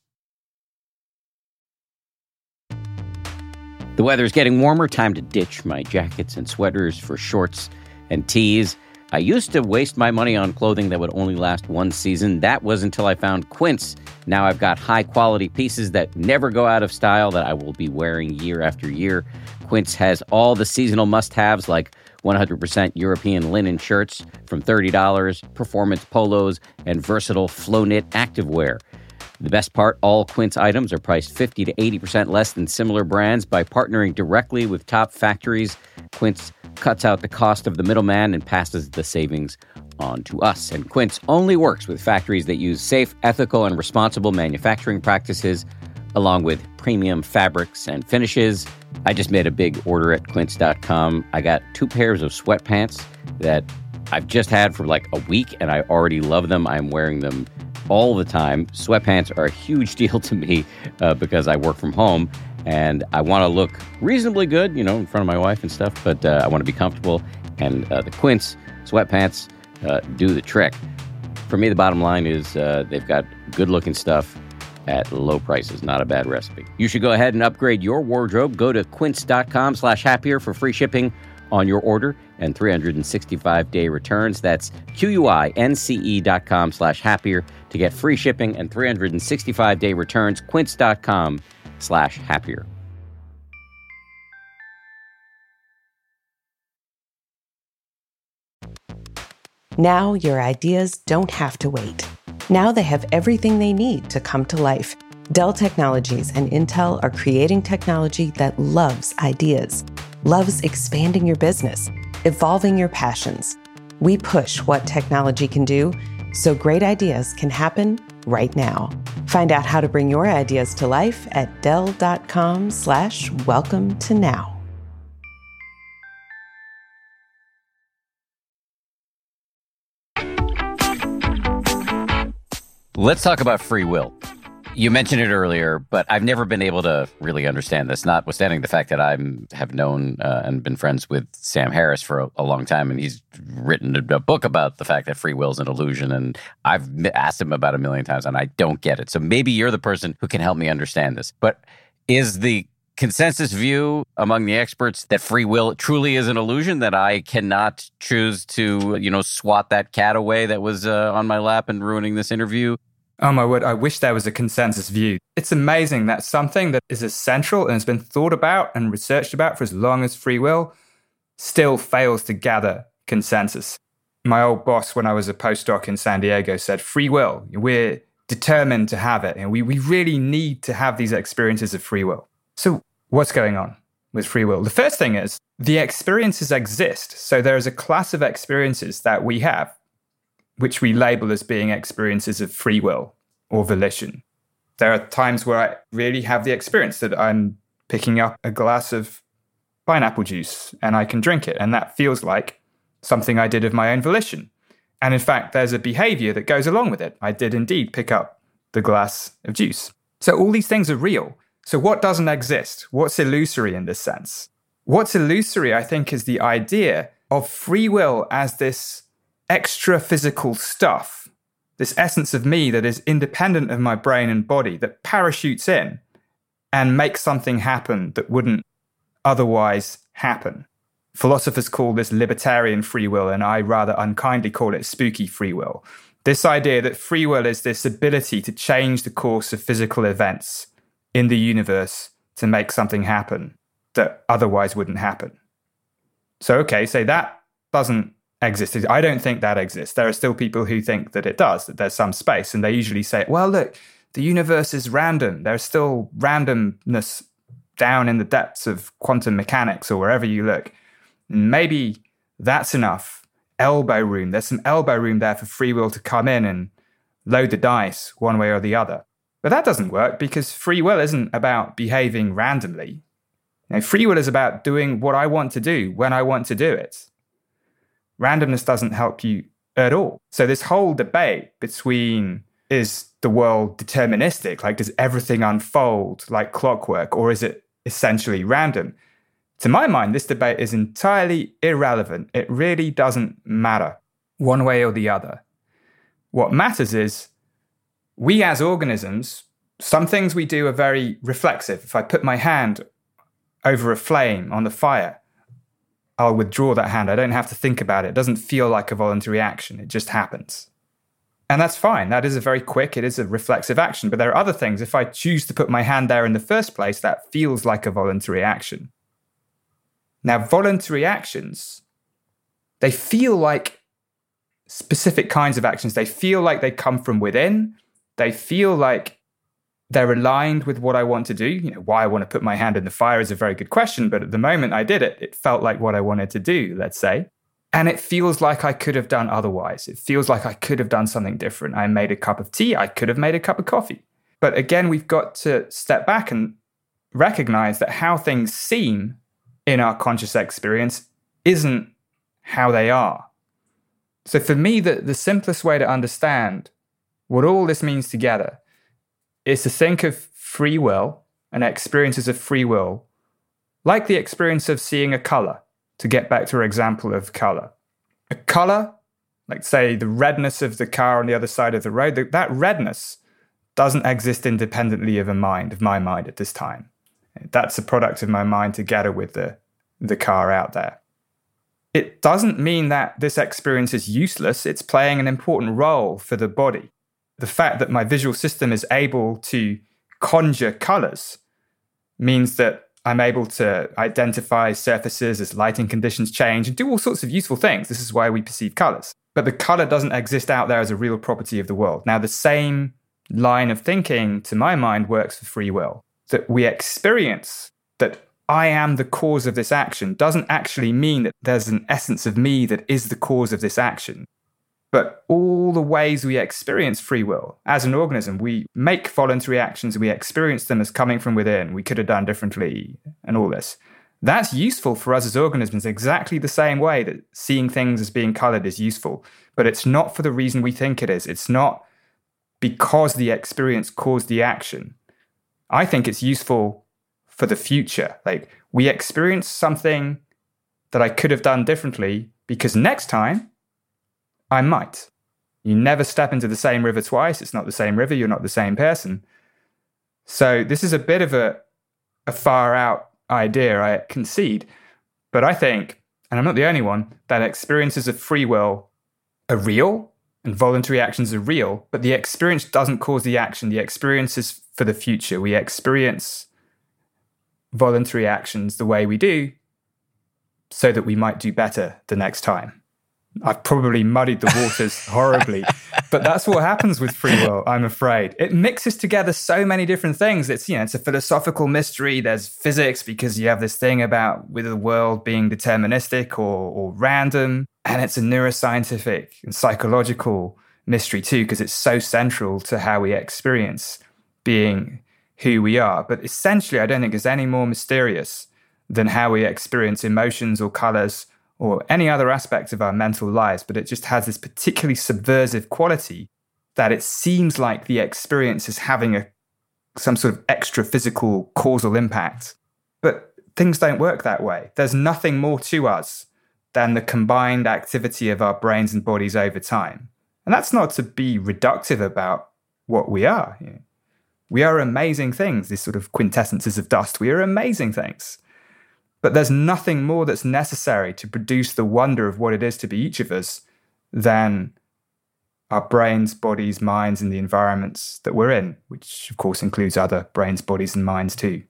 The weather is getting warmer. Time to ditch my jackets and sweaters for shorts and tees. I used to waste my money on clothing that would only last one season. That was until I found Quince. Now I've got high-quality pieces that never go out of style that I will be wearing year after year. Quince has all the seasonal must-haves like 100% European linen shirts from $30, performance polos, and versatile flow-knit activewear. The best part, all Quince items are priced 50 to 80% less than similar brands. By partnering directly with top factories, Quince cuts out the cost of the middleman and passes the savings on to us. And Quince only works with factories that use safe, ethical, and responsible manufacturing practices, along with premium fabrics and finishes. I just made a big order at quince.com. I got 2 pairs of sweatpants that I've just had for like a week, and I already love them. I'm wearing them all the time. Sweatpants are a huge deal to me because I work from home and I want to look reasonably good, in front of my wife and stuff, but I want to be comfortable. And the Quince sweatpants do the trick. For me, the bottom line is they've got good looking stuff at low prices. Not a bad recipe. You should go ahead and upgrade your wardrobe. Go to quince.com/happier for free shipping on your order and 365-day returns. That's QUINCE.com/happier to get free shipping and 365-day returns. Quince.com/happier. Now your ideas don't have to wait. Now they have everything they need to come to life. Dell Technologies and Intel are creating technology that loves ideas, loves expanding your business, evolving your passions. We push what technology can do so great ideas can happen right now. Find out how to bring your ideas to life at Dell.com/welcome to now. Let's talk about free will. You mentioned it earlier, but I've never been able to really understand this, notwithstanding the fact that I have known and been friends with Sam Harris for a long time, and he's written a book about the fact that free will is an illusion, and I've asked him about 1,000,000 times, and I don't get it. So maybe you're the person who can help me understand this. But is the consensus view among the experts that free will truly is an illusion, that I cannot choose to, swat that cat away that was on my lap and ruining this interview? Oh my word, I wish there was a consensus view. It's amazing that something that is essential and has been thought about and researched about for as long as free will still fails to gather consensus. My old boss, when I was a postdoc in San Diego, said, free will, we're determined to have it. And we really need to have these experiences of free will. So what's going on with free will? The first thing is the experiences exist. So there is a class of experiences that we have, which we label as being experiences of free will or volition. There are times where I really have the experience that I'm picking up a glass of pineapple juice and I can drink it. And that feels like something I did of my own volition. And in fact, there's a behavior that goes along with it. I did indeed pick up the glass of juice. So all these things are real. So what doesn't exist? What's illusory in this sense? What's illusory, I think, is the idea of free will as this extra physical stuff, this essence of me that is independent of my brain and body, that parachutes in and makes something happen that wouldn't otherwise happen. Philosophers call this libertarian free will, and I rather unkindly call it spooky free will. This idea that free will is this ability to change the course of physical events in the universe to make something happen that otherwise wouldn't happen. So, okay, say that doesn't exist. I don't think that exists. There are still people who think that it does, that there's some space, and they usually say, well, look, the universe is random. There's still randomness down in the depths of quantum mechanics or wherever you look. Maybe that's enough. Elbow room. There's some elbow room there for free will to come in and load the dice one way or the other. But that doesn't work because free will isn't about behaving randomly. Free will is about doing what I want to do when I want to do it. Randomness doesn't help you at all. So this whole debate between, is the world deterministic? Like, does everything unfold like clockwork, or is it essentially random? To my mind, this debate is entirely irrelevant. It really doesn't matter one way or the other. What matters is we as organisms, some things we do are very reflexive. If I put my hand over a flame on the fire, I'll withdraw that hand. I don't have to think about it. It doesn't feel like a voluntary action. It just happens. And that's fine. That is it is a reflexive action. But there are other things. If I choose to put my hand there in the first place, that feels like a voluntary action. Now, voluntary actions, they feel like specific kinds of actions. They feel like they come from within. They feel like they're aligned with what I want to do. Why I want to put my hand in the fire is a very good question, but at the moment I did it, it felt like what I wanted to do, let's say. And it feels like I could have done otherwise. It feels like I could have done something different. I made a cup of tea. I could have made a cup of coffee. But again, we've got to step back and recognize that how things seem in our conscious experience isn't how they are. So for me, the simplest way to understand what all this means together is to think of free will and experiences of free will like the experience of seeing a color, to get back to our example of color. A color, like say the redness of the car on the other side of the road, that redness doesn't exist independently of my mind at this time. That's a product of my mind together with the car out there. It doesn't mean that this experience is useless. It's playing an important role for the body. The fact that my visual system is able to conjure colors means that I'm able to identify surfaces as lighting conditions change and do all sorts of useful things. This is why we perceive colors. But the color doesn't exist out there as a real property of the world. Now, the same line of thinking, to my mind, works for free will. That we experience that I am the cause of this action doesn't actually mean that there's an essence of me that is the cause of this action. But all the ways we experience free will as an organism, we make voluntary actions, we experience them as coming from within, we could have done differently, and all this. That's useful for us as organisms exactly the same way that seeing things as being colored is useful. But it's not for the reason we think it is. It's not because the experience caused the action. I think it's useful for the future. Like, we experience something that I could have done differently because next time I might. You never step into the same river twice. It's not the same river. You're not the same person. So this is a bit of a far out idea, I concede. But I think, and I'm not the only one, that experiences of free will are real and voluntary actions are real, but the experience doesn't cause the action. The experience is for the future. We experience voluntary actions the way we do so that we might do better the next time. I've probably muddied the waters horribly, but that's what happens with free will, I'm afraid. It mixes together so many different things. It's a philosophical mystery. There's physics because you have this thing about with the world being deterministic or random. And it's a neuroscientific and psychological mystery too, because it's so central to how we experience being who we are. But essentially, I don't think it's any more mysterious than how we experience emotions or colors or any other aspects of our mental lives, but it just has this particularly subversive quality that it seems like the experience is having some sort of extra physical causal impact. But things don't work that way. There's nothing more to us than the combined activity of our brains and bodies over time. And that's not to be reductive about what we are. We are amazing things, these sort of quintessences of dust. We are amazing things. But there's nothing more that's necessary to produce the wonder of what it is to be each of us than our brains, bodies, minds, and the environments that we're in, which of course includes other brains, bodies, and minds too.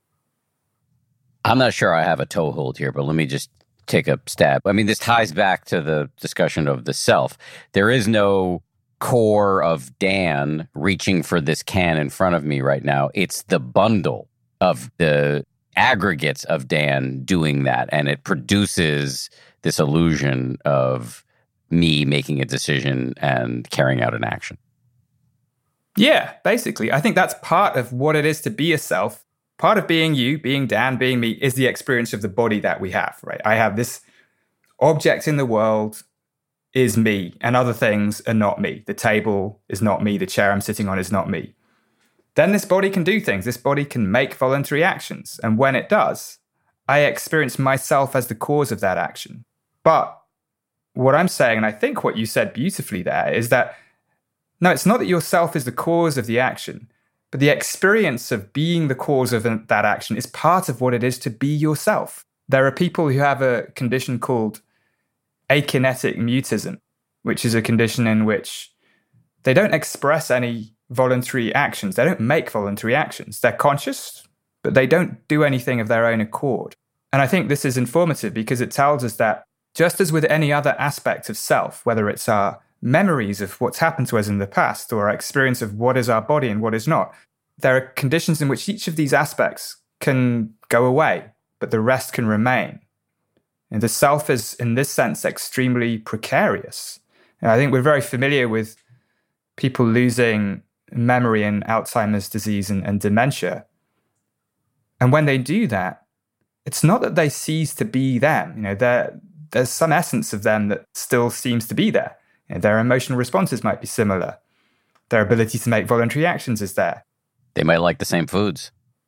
I'm not sure I have a toehold here, but let me just take a stab. I mean, this ties back to the discussion of the self. There is no core of Dan reaching for this can in front of me right now. It's the bundle of the aggregates of Dan doing that, and it produces this illusion of me making a decision and carrying out an action. Yeah, basically. I think that's part of what it is to be a self. Part of being you, being Dan, being me, is the experience of the body that we have, right? I have this object in the world is me, and other things are not me. The table is not me. The chair I'm sitting on is not me. Then this body can do things. This body can make voluntary actions. And when it does, I experience myself as the cause of that action. But what I'm saying, and I think what you said beautifully there, is that, no, it's not that yourself is the cause of the action, but the experience of being the cause of that action is part of what it is to be yourself. There are people who have a condition called akinetic mutism, which is a condition in which they don't express any voluntary actions. They don't make voluntary actions. They're conscious, but they don't do anything of their own accord. And I think this is informative because it tells us that just as with any other aspect of self, whether it's our memories of what's happened to us in the past or our experience of what is our body and what is not, there are conditions in which each of these aspects can go away, but the rest can remain. And the self is, in this sense, extremely precarious. And I think we're very familiar with people losing memory in Alzheimer's disease and dementia. And when they do that, it's not that they cease to be them. There's some essence of them that still seems to be there. Their emotional responses might be similar. Their ability to make voluntary actions is there. They might like the same foods.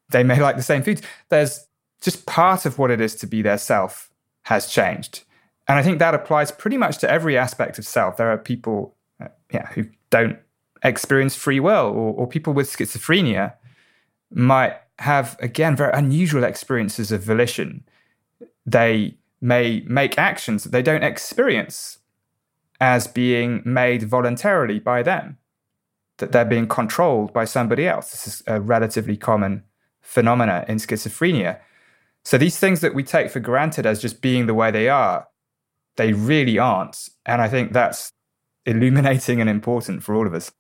There's just part of what it is to be their self has changed. And I think that applies pretty much to every aspect of self. There are people who don't experience free will, or people with schizophrenia might have, again, very unusual experiences of volition. They may make actions that they don't experience as being made voluntarily by them, that they're being controlled by somebody else. This is a relatively common phenomena in schizophrenia. So these things that we take for granted as just being the way they are, they really aren't. And I think that's illuminating and important for all of us.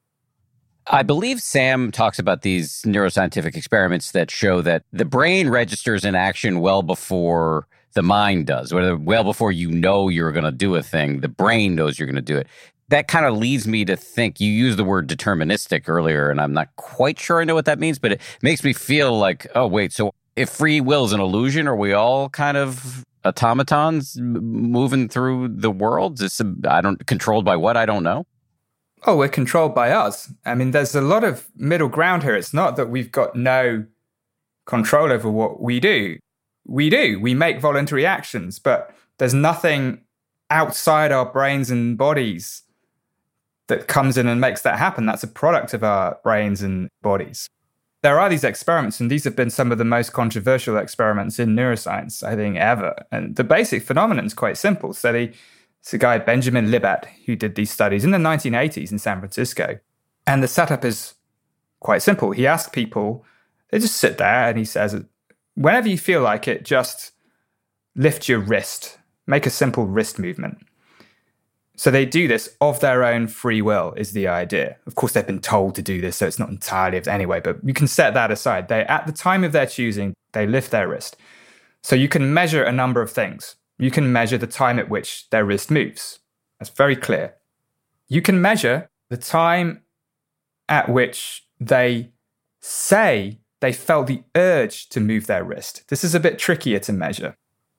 I believe Sam talks about these neuroscientific experiments that show that the brain registers an action well before the mind does, well before you know you're going to do a thing. The brain knows you're going to do it. That kind of leads me to think, you used the word deterministic earlier, and I'm not quite sure I know what that means, but it makes me feel like, oh, wait, so if free will is an illusion, are we all kind of automatons moving through the world? Controlled by what? I don't know. Oh, we're controlled by us. I mean, there's a lot of middle ground here. It's not that we've got no control over what we do. We make voluntary actions, but there's nothing outside our brains and bodies that comes in and makes that happen. That's a product of our brains and bodies. There are these experiments, and these have been some of the most controversial experiments in neuroscience, I think, ever. And the basic phenomenon is quite simple. So it's a guy, Benjamin Libet, who did these studies in the 1980s in San Francisco. And the setup is quite simple. He asks people, they just sit there, and he says, whenever you feel like it, just lift your wrist. Make a simple wrist movement. So they do this of their own free will, is the idea. Of course, they've been told to do this, so it's not entirely anyway, but you can set that aside. At the time of their choosing, they lift their wrist. So you can measure a number of things. You can measure the time at which their wrist moves. That's very clear. You can measure the time at which they say they felt the urge to move their wrist. This is a bit trickier to measure.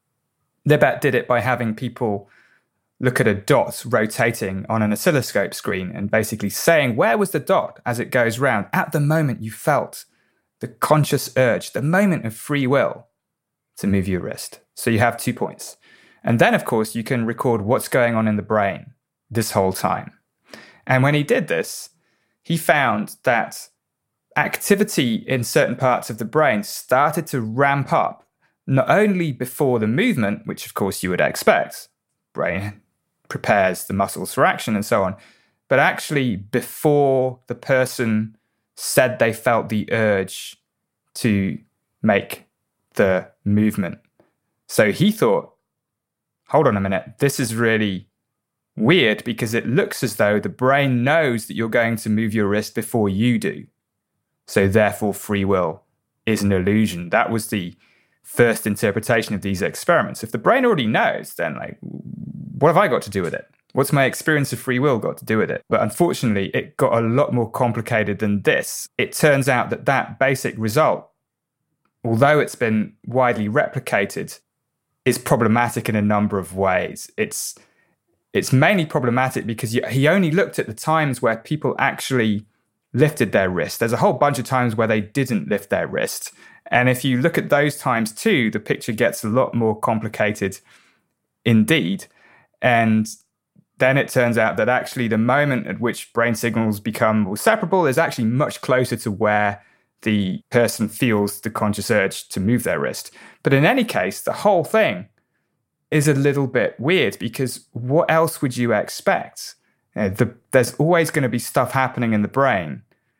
Libet did it by having people look at a dot rotating on an oscilloscope screen and basically saying, where was the dot as it goes round? At the moment you felt the conscious urge, the moment of free will to move your wrist. So you have 2 points. And then, of course, you can record what's going on in the brain this whole time. And when he did this, he found that activity in certain parts of the brain started to ramp up, not only before the movement, which of course you would expect, brain prepares the muscles for action and so on, but actually before the person said they felt the urge to make the movement. So he thought, hold on a minute, this is really weird because it looks as though the brain knows that you're going to move your wrist before you do. So therefore free will is an illusion. That was the first interpretation of these experiments. If the brain already knows, then what have I got to do with it? What's my experience of free will got to do with it? But unfortunately, it got a lot more complicated than this. It turns out that basic result, although it's been widely replicated, is problematic in a number of ways. It's mainly problematic because he only looked at the times where people actually lifted their wrist. There's a whole bunch of times where they didn't lift their wrist. And if you look at those times too, the picture gets a lot more complicated indeed. And then it turns out that actually the moment at which brain signals become more separable is actually much closer to where the person feels the conscious urge to move their wrist. But in any case, the whole thing is a little bit weird because what else would you expect? There's always going to be stuff happening in the brain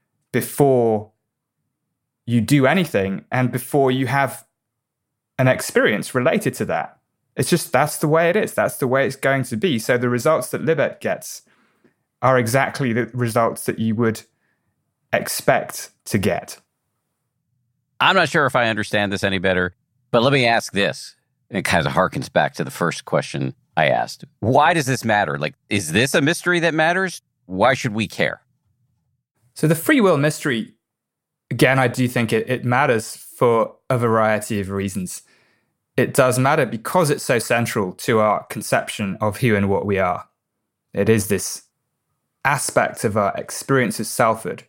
before you do anything and before you have an experience related to that. It's just, that's the way it is. That's the way it's going to be. So the results that Libet gets are exactly the results that you would expect to get. I'm not sure if I understand this any better, but let me ask this. It kind of harkens back to the first question I asked. Why does this matter? Like, is this a mystery that matters? Why should we care? So the free will mystery, again, I do think it matters for a variety of reasons. It does matter because it's so central to our conception of who and what we are. It is this aspect of our experience of selfhood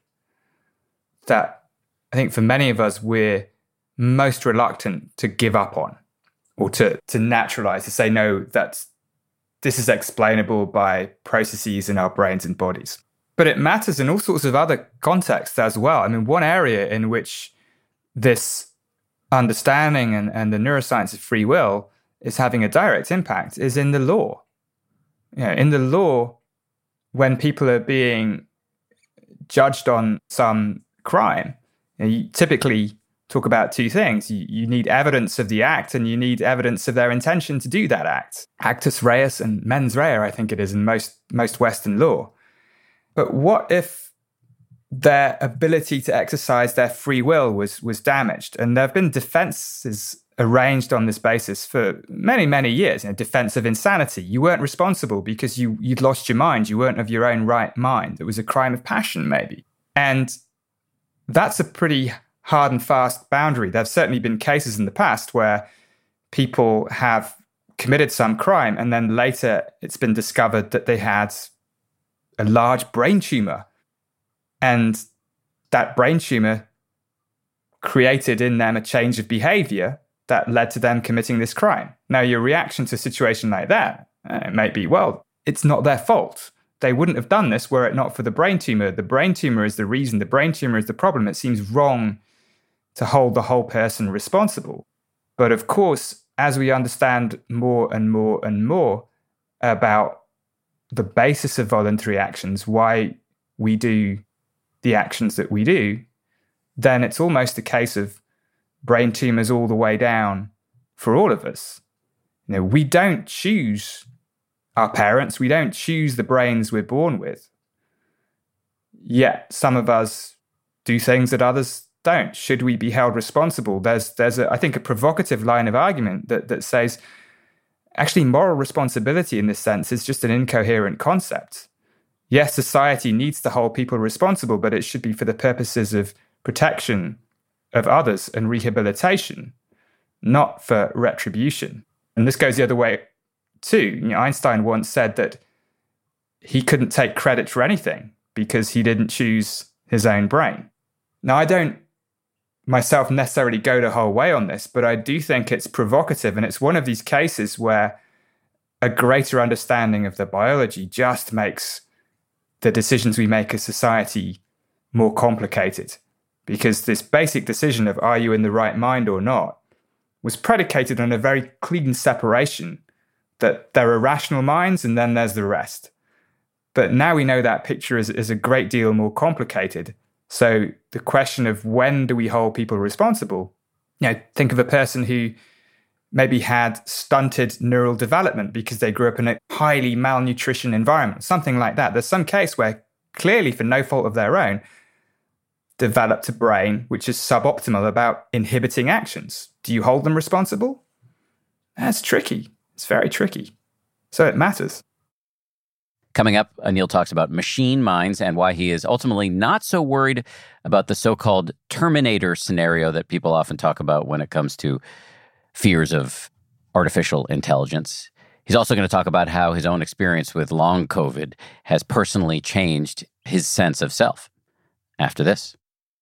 that I think for many of us, we're most reluctant to give up on or to naturalize, to say, no, this is explainable by processes in our brains and bodies. But it matters in all sorts of other contexts as well. I mean, one area in which this understanding and the neuroscience of free will is having a direct impact is in the law. In the law, when people are being judged on some crime, you typically talk about two things. You need evidence of the act and you need evidence of their intention to do that act. Actus reus and mens rea, I think it is in most Western law. But what if their ability to exercise their free will was damaged? And there have been defenses arranged on this basis for many, many years. Defense of insanity. You weren't responsible because you'd lost your mind. You weren't of your own right mind. It was a crime of passion, maybe. And that's a pretty hard and fast boundary. There have certainly been cases in the past where people have committed some crime and then later it's been discovered that they had a large brain tumor. And that brain tumor created in them a change of behavior that led to them committing this crime. Now, your reaction to a situation like that, it might be, well, it's not their fault. They wouldn't have done this were it not for the brain tumor. The brain tumor is the reason. The brain tumor is the problem. It seems wrong to hold the whole person responsible. But of course, as we understand more and more and more about the basis of voluntary actions, why we do the actions that we do, then it's almost a case of brain tumors all the way down for all of us. We don't choose our parents. We don't choose the brains we're born with. Yet some of us do things that others don't. Should we be held responsible? There's I think, a provocative line of argument that says, actually, moral responsibility in this sense is just an incoherent concept. Yes, society needs to hold people responsible, but it should be for the purposes of protection of others and rehabilitation, not for retribution. And this goes the other way too. Einstein once said that he couldn't take credit for anything because he didn't choose his own brain. Now, I don't myself necessarily go the whole way on this, but I do think it's provocative, and it's one of these cases where a greater understanding of the biology just makes the decisions we make as society more complicated. Because this basic decision of are you in the right mind or not was predicated on a very clean separation that there are rational minds and then there's the rest. But now we know that picture is a great deal more complicated. So the question of when do we hold people responsible? Think of a person who maybe had stunted neural development because they grew up in a highly malnutrition environment, something like that. There's some case where clearly for no fault of their own, developed a brain which is suboptimal about inhibiting actions. Do you hold them responsible? That's tricky. It's very tricky. So it matters. Coming up, Anil talks about machine minds and why he is ultimately not so worried about the so-called Terminator scenario that people often talk about when it comes to fears of artificial intelligence. He's also going to talk about how his own experience with long COVID has personally changed his sense of self. After this.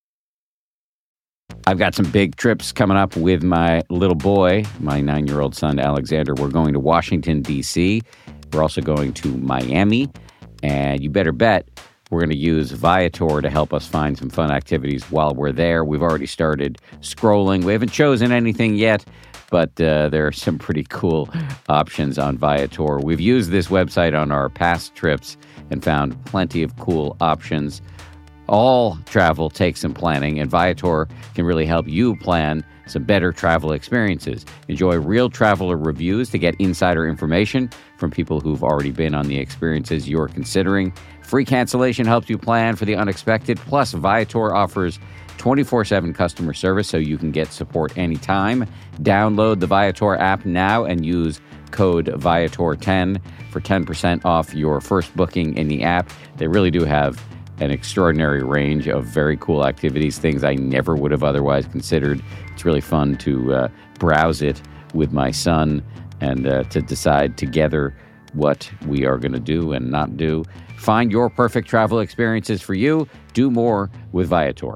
I've got some big trips coming up with my little boy, my 9-year-old son, Alexander. We're going to Washington, D.C. We're also going to Miami. And you better bet we're going to use Viator to help us find some fun activities while we're there. We've already started scrolling. We haven't chosen anything yet, but there are some pretty cool options on Viator. We've used this website on our past trips and found plenty of cool options. All travel takes some planning, and Viator can really help you plan some better travel experiences. Enjoy real traveler reviews to get insider information from people who've already been on the experiences you're considering. Free cancellation helps you plan for the unexpected. Plus, Viator offers 24/7 customer service so you can get support anytime. Download the Viator app now and use code Viator10 for 10% off your first booking in the app. They really do have an extraordinary range of very cool activities, things I never would have otherwise considered. It's really fun to browse it with my son and to decide together what we are going to do and not do. Find your perfect travel experiences for you. Do more with Viator.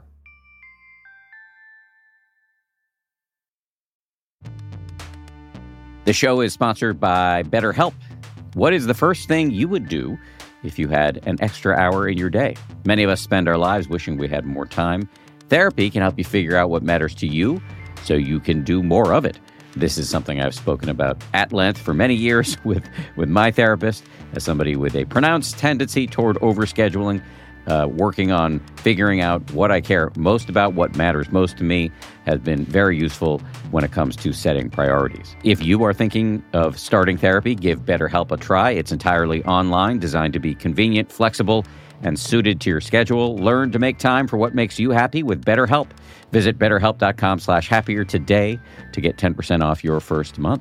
The show is sponsored by BetterHelp. What is the first thing you would do if you had an extra hour in your day? Many of us spend our lives wishing we had more time. Therapy can help you figure out what matters to you so you can do more of it. This is something I've spoken about at length for many years with my therapist, as somebody with a pronounced tendency toward overscheduling, working on figuring out what I care most about, what matters most to me, has been very useful when it comes to setting priorities. If you are thinking of starting therapy, give BetterHelp a try. It's entirely online, designed to be convenient, flexible, and suited to your schedule. Learn to make time for what makes you happy with BetterHelp. Visit BetterHelp.com/happier today to get 10% off your first month.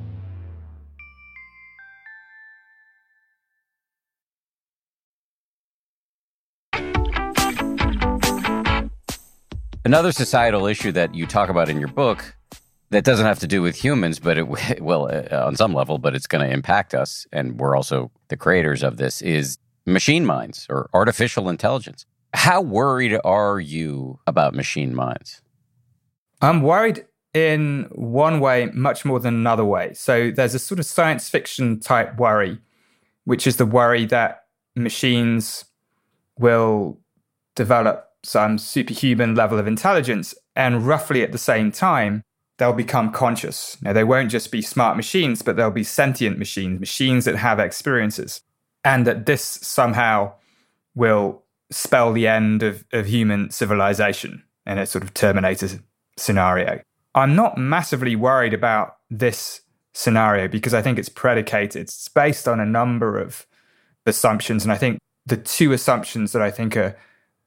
Another societal issue that you talk about in your book that doesn't have to do with humans, but it will on some level, but it's going to impact us, and we're also the creators of this, is machine minds or artificial intelligence. How worried are you about machine minds? I'm worried in one way much more than another way. So there's a sort of science fiction type worry, which is the worry that machines will develop some superhuman level of intelligence, and roughly at the same time, they'll become conscious. Now, they won't just be smart machines, but they'll be sentient machines, machines that have experiences, and that this somehow will spell the end of human civilization in a sort of Terminator scenario. I'm not massively worried about this scenario because I think it's predicated. It's based on a number of assumptions, and I think the two assumptions that I think are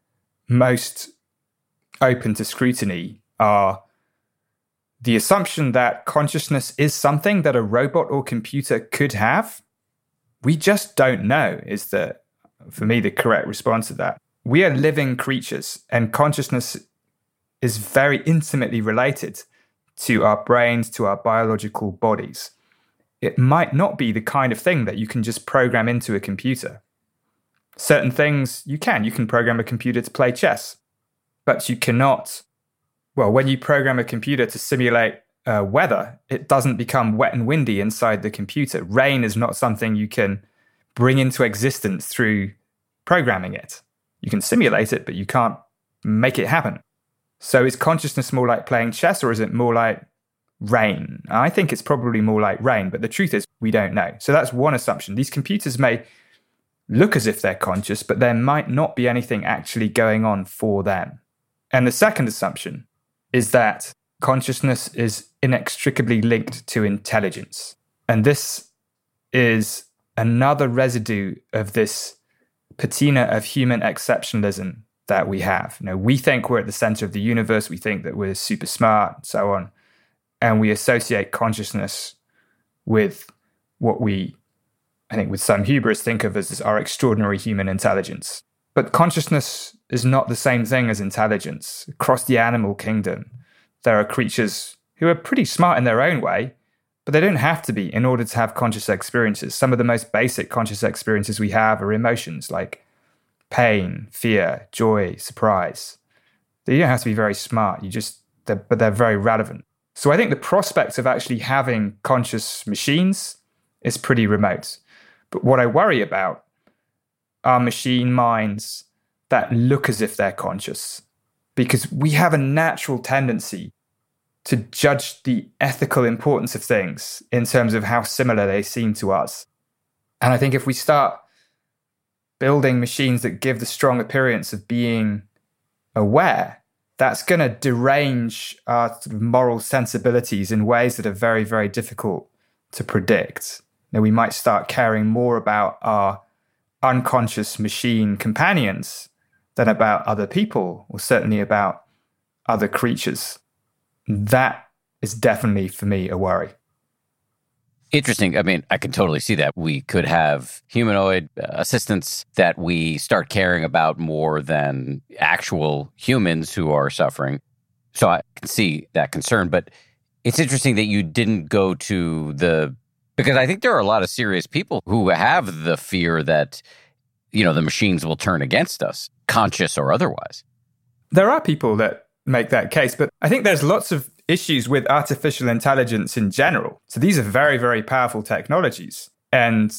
most open to scrutiny are the assumption that consciousness is something that a robot or computer could have. We just don't know is for me, the correct response to that. We are living creatures, and consciousness is very intimately related to our brains, to our biological bodies. It might not be the kind of thing that you can just program into a computer. Certain things you can program a computer to play chess, but you cannot. Well, when you program a computer to simulate weather, it doesn't become wet and windy inside the computer. Rain is not something you can bring into existence through programming it. You can simulate it, but you can't make it happen. So is consciousness more like playing chess, or is it more like rain? I think it's probably more like rain, but the truth is we don't know. So that's one assumption. These computers may look as if they're conscious, but there might not be anything actually going on for them. And the second assumption is that consciousness is inextricably linked to intelligence. And this is another residue of this patina of human exceptionalism that we have. We think we're at the center of the universe. We think that we're super smart and so on. And we associate consciousness with what we, I think with some hubris, think of as our extraordinary human intelligence. But consciousness is not the same thing as intelligence. Across the animal kingdom, there are creatures who are pretty smart in their own way, but they don't have to be in order to have conscious experiences. Some of the most basic conscious experiences we have are emotions like pain, fear, joy, surprise. You don't have to be very smart. But they're very relevant. So I think the prospect of actually having conscious machines is pretty remote. But what I worry about are machine minds that look as if they're conscious, because we have a natural tendency to judge the ethical importance of things in terms of how similar they seem to us. And I think if we start building machines that give the strong appearance of being aware, that's going to derange our sort of moral sensibilities in ways that are very, very difficult to predict. We might start caring more about our unconscious machine companions than about other people, or certainly about other creatures. That is definitely, for me, a worry. Interesting. I mean, I can totally see that. We could have humanoid assistants that we start caring about more than actual humans who are suffering. So I can see that concern. But it's interesting that you didn't go to because I think there are a lot of serious people who have the fear that, the machines will turn against us, conscious or otherwise. There are people that make that case, but I think there's lots of issues with artificial intelligence in general. So these are very, very powerful technologies, and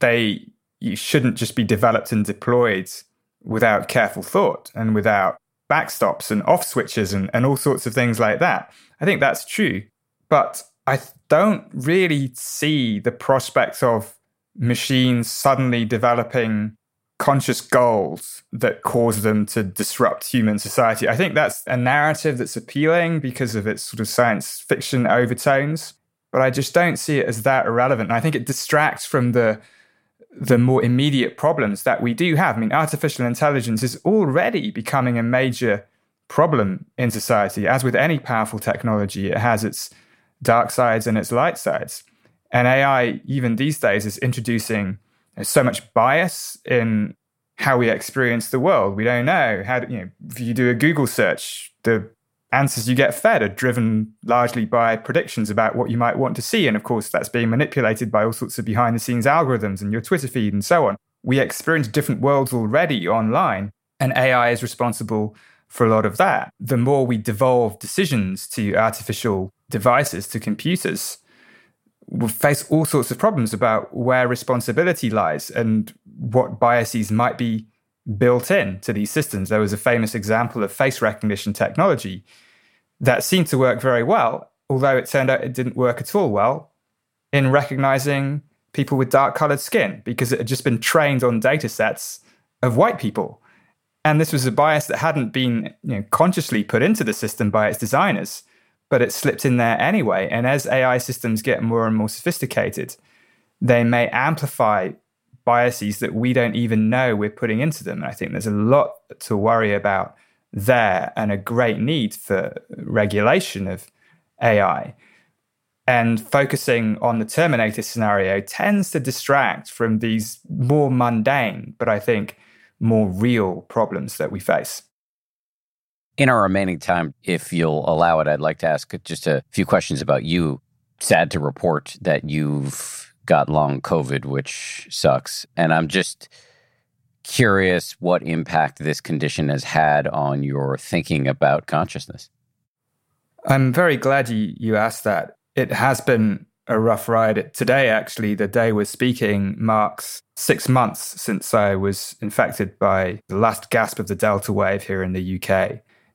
you shouldn't just be developed and deployed without careful thought and without backstops and off switches and all sorts of things like that. I think that's true. But I don't really see the prospect of machines suddenly developing conscious goals that cause them to disrupt human society. I think that's a narrative that's appealing because of its sort of science fiction overtones, but I just don't see it as that irrelevant. And I think it distracts from the more immediate problems that we do have. I mean, artificial intelligence is already becoming a major problem in society. As with any powerful technology, it has its dark sides and its light sides. And AI, even these days, is introducing so much bias in how we experience the world. We don't know how if you do a Google search, the answers you get fed are driven largely by predictions about what you might want to see. And of course, that's being manipulated by all sorts of behind the scenes algorithms and your Twitter feed and so on. We experience different worlds already online, and AI is responsible for a lot of that. The more we devolve decisions to artificial devices, to computers, we'll face all sorts of problems about where responsibility lies and what biases might be built in to these systems. There was a famous example of face recognition technology that seemed to work very well, although it turned out it didn't work at all well in recognizing people with dark-colored skin because it had just been trained on data sets of white people. And this was a bias that hadn't been consciously put into the system by its designers, but it slipped in there anyway. And as AI systems get more and more sophisticated, they may amplify biases that we don't even know we're putting into them. And I think there's a lot to worry about there and a great need for regulation of AI. And focusing on the Terminator scenario tends to distract from these more mundane, but I think more real problems that we face. In our remaining time, if you'll allow it, I'd like to ask just a few questions about you. Sad to report that you've got long COVID, which sucks. And I'm just curious what impact this condition has had on your thinking about consciousness. I'm very glad you asked that. It has been a rough ride. Today, actually, the day we're speaking marks 6 months since I was infected by the last gasp of the Delta wave here in the UK.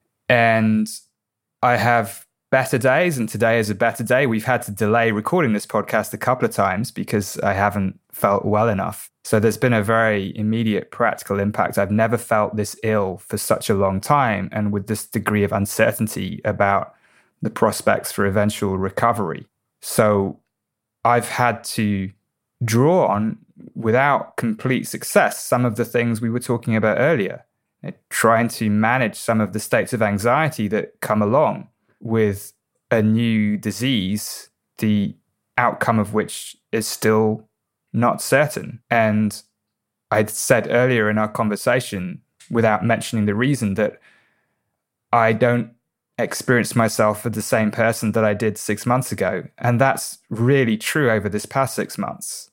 And I have better days, and today is a better day. We've had to delay recording this podcast a couple of times because I haven't felt well enough. So there's been a very immediate practical impact. I've never felt this ill for such a long time, and with this degree of uncertainty about the prospects for eventual recovery. So I've had to draw on, without complete success, some of the things we were talking about earlier. Trying to manage some of the states of anxiety that come along with a new disease, the outcome of which is still not certain. And I'd said earlier in our conversation, without mentioning the reason, that I don't experience myself as the same person that I did 6 months ago. And that's really true over this past 6 months.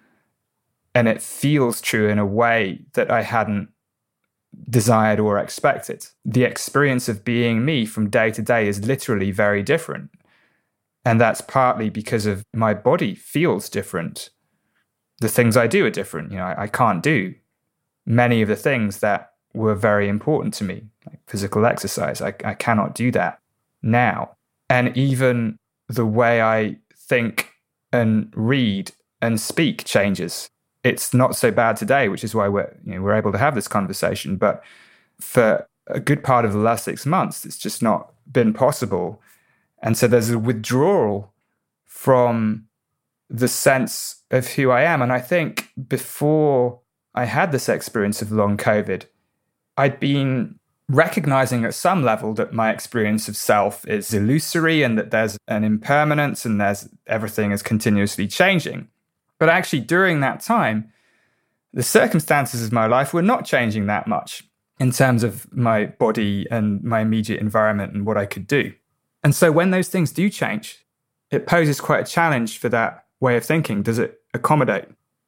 And it feels true in a way that I hadn't desired or expected. The experience of being me from day to day is literally very different. And that's partly because of my body feels different. The things I do are different. I can't do many of the things that were very important to me, like physical exercise. I cannot do that now. And even the way I think and read and speak changes. It's not so bad today, which is why we're able to have this conversation. But for a good part of the last 6 months, it's just not been possible. And so there's a withdrawal from the sense of who I am. And I think before I had this experience of long COVID, I'd been recognizing at some level that my experience of self is illusory and that there's an impermanence and everything is continuously changing. But actually, during that time, the circumstances of my life were not changing that much in terms of my body and my immediate environment and what I could do. And so when those things do change, it poses quite a challenge for that way of thinking. Does it accommodate?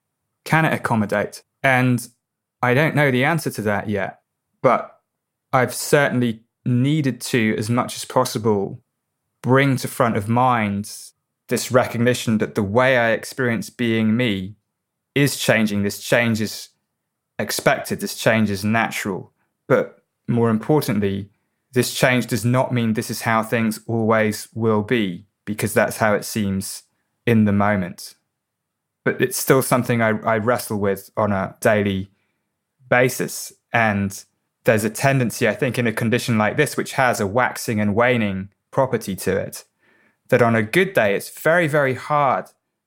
Can it accommodate? And I don't know the answer to that yet, but I've certainly needed to, as much as possible, bring to front of mind this recognition that the way I experience being me is changing. This change is expected. This change is natural. But more importantly, this change does not mean this is how things always will be, because that's how it seems in the moment. But it's still something I wrestle with on a daily basis. And there's a tendency, I think, in a condition like this, which has a waxing and waning property to it, that on a good day, it's very, very hard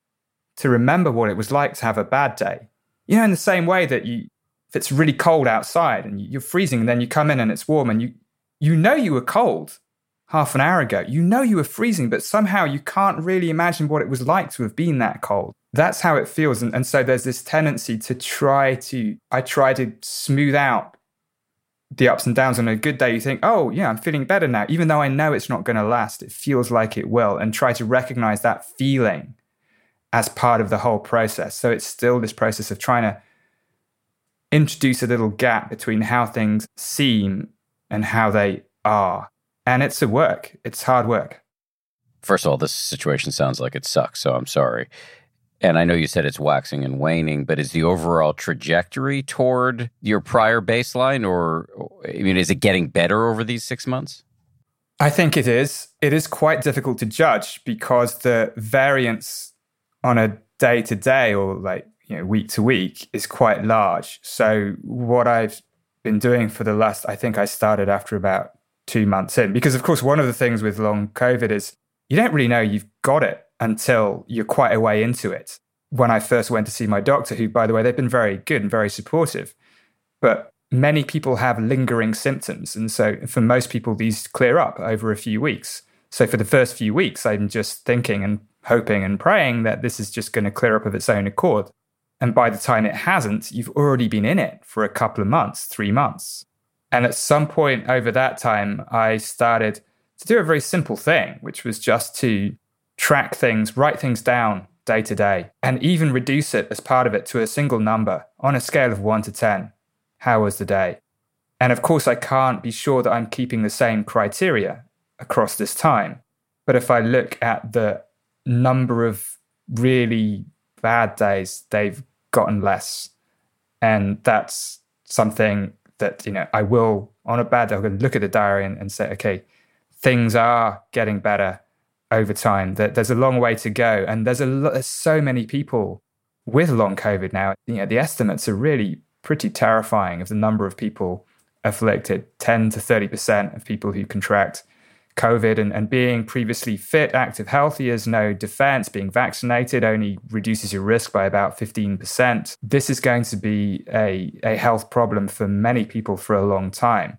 to remember what it was like to have a bad day. You know, in the same way that if it's really cold outside and you're freezing, and then you come in and it's warm, and you know you were cold half an hour ago. You know you were freezing, but somehow you can't really imagine what it was like to have been that cold. That's how it feels. And so there's this tendency to try to smooth out the ups and downs. On a good day, you think, oh, yeah, I'm feeling better now. Even though I know it's not going to last, it feels like it will. And try to recognize that feeling as part of the whole process. So it's still this process of trying to introduce a little gap between how things seem and how they are. And it's a work. It's hard work. First of all, this situation sounds like it sucks, so I'm sorry. And I know you said it's waxing and waning, but is the overall trajectory toward your prior baseline, or, I mean, is it getting better over these 6 months? I think it is. It is quite difficult to judge because the variance on a day-to-day or week-to-week is quite large. So what I've been doing for the last, I think I started after about 2 months in, because of course, one of the things with long COVID is you don't really know you've got it until you're quite a way into it. When I first went to see my doctor, who, by the way, they've been very good and very supportive, but many people have lingering symptoms. And so for most people, these clear up over a few weeks. So for the first few weeks, I'm just thinking and hoping and praying that this is just going to clear up of its own accord. And by the time it hasn't, you've already been in it for a couple of months, 3 months. And at some point over that time, I started to do a very simple thing, which was just to track things, write things down day to day, and even reduce it as part of it to a single number on a scale of 1 to 10. How was the day? And of course, I can't be sure that I'm keeping the same criteria across this time. But if I look at the number of really bad days, they've gotten less. And that's something that, I will, on a bad day, I'm going to look at the diary and say, okay, things are getting better over time. That there's a long way to go. And there's so many people with long COVID now. The estimates are really pretty terrifying of the number of people afflicted. 10 to 30% of people who contract COVID, and being previously fit, active, healthy is no defense. Being vaccinated only reduces your risk by about 15%. This is going to be a health problem for many people for a long time.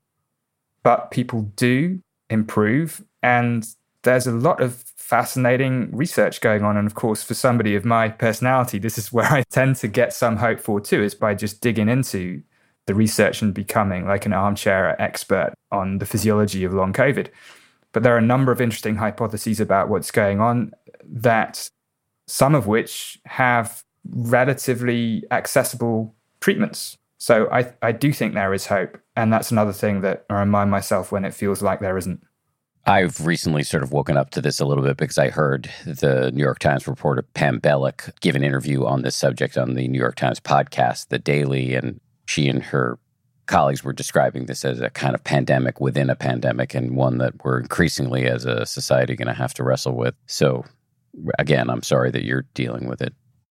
But people do improve, and there's a lot of fascinating research going on. And of course, for somebody of my personality, this is where I tend to get some hope for too, is by just digging into the research and becoming like an armchair expert on the physiology of long COVID. But there are a number of interesting hypotheses about what's going on, that some of which have relatively accessible treatments. So I do think there is hope. And that's another thing that I remind myself when it feels like there isn't. I've recently sort of woken up to this a little bit because I heard the New York Times reporter Pam Bellick give an interview on this subject on the New York Times podcast, The Daily, and she and her colleagues were describing this as a kind of pandemic within a pandemic, and one that we're increasingly as a society going to have to wrestle with. So again, I'm sorry that you're dealing with it.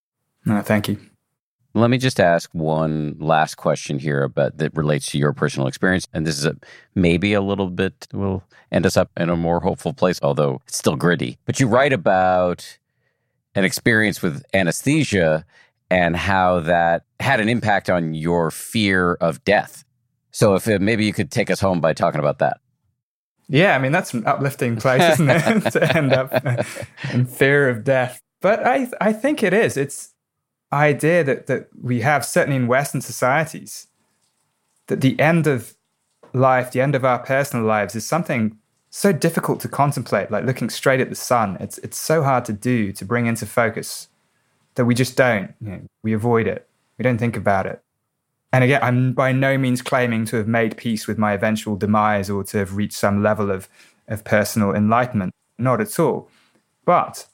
No, thank you. Let me just ask one last question here that relates to your personal experience. And this is maybe a little bit will end us up in a more hopeful place, although it's still gritty. But you write about an experience with anesthesia and how that had an impact on your fear of death. So if maybe you could take us home by talking about that. Yeah, I mean, that's an uplifting place, isn't it? To end up in fear of death. But I think it is. It's idea that we have, certainly in Western societies, that the end of life, the end of our personal lives, is something so difficult to contemplate, like looking straight at the sun. It's so hard to do, to bring into focus, that we just don't. We avoid it. We don't think about it. And again, I'm by no means claiming to have made peace with my eventual demise or to have reached some level of personal enlightenment. Not at all. But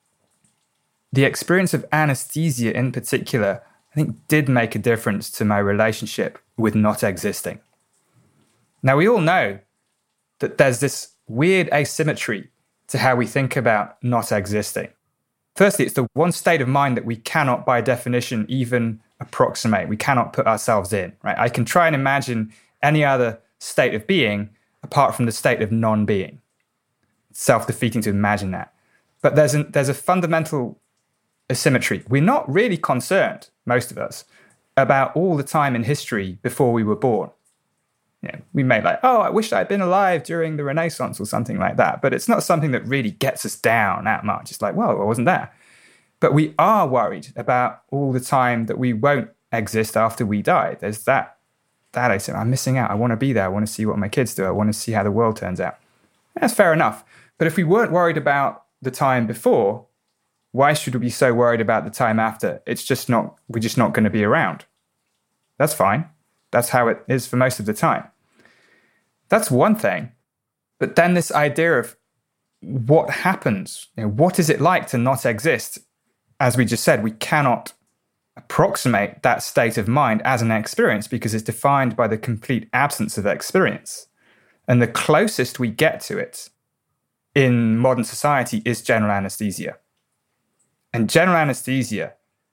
the experience of anesthesia in particular, I think, did make a difference to my relationship with not existing. Now, we all know that there's this weird asymmetry to how we think about not existing. Firstly, it's the one state of mind that we cannot, by definition, even approximate. We cannot put ourselves in, right? I can try and imagine any other state of being apart from the state of non-being. It's self-defeating to imagine that. But there's a fundamental asymmetry. We're not really concerned, most of us, about all the time in history before we were born. We may I wish I'd been alive during the Renaissance or something like that. But it's not something that really gets us down that much. It's I wasn't there. But we are worried about all the time that we won't exist after we die. There's that I say, I'm missing out. I want to be there. I want to see what my kids do. I want to see how the world turns out. That's fair enough. But if we weren't worried about the time before, why should we be so worried about the time after? We're just not going to be around. That's fine. That's how it is for most of the time. That's one thing. But then this idea of what happens, what is it like to not exist? As we just said, we cannot approximate that state of mind as an experience because it's defined by the complete absence of experience. And the closest we get to it in modern society is general anesthesia. And general anesthesia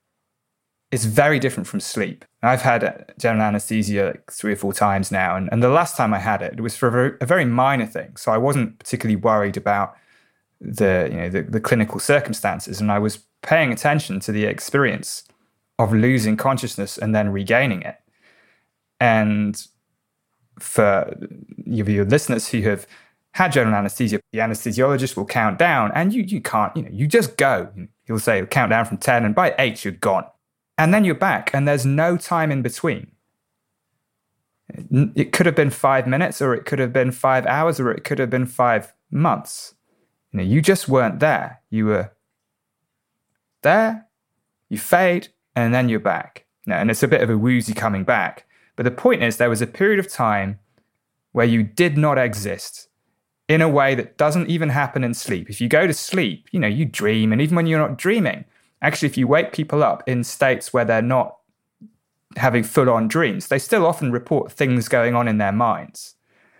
is very different from sleep. I've had general anesthesia 3 or 4 times now, and the last time I had it was for a very minor thing. So I wasn't particularly worried about the clinical circumstances, and I was paying attention to the experience of losing consciousness and then regaining it. And for your listeners who have had general anesthesia, the anesthesiologist will count down, and you can't, you just go. He'll say, count down from 10, and by 8, you're gone. And then you're back, and there's no time in between. It could have been 5 minutes, or it could have been 5 hours, or it could have been 5 months. You just weren't there. You were there, you fade, and then you're back. And it's a bit of a woozy coming back. But the point is, there was a period of time where you did not exist in a way that doesn't even happen in sleep. If you go to sleep, you dream, and even when you're not dreaming, actually, if you wake people up in states where they're not having full-on dreams, they still often report things going on in their minds.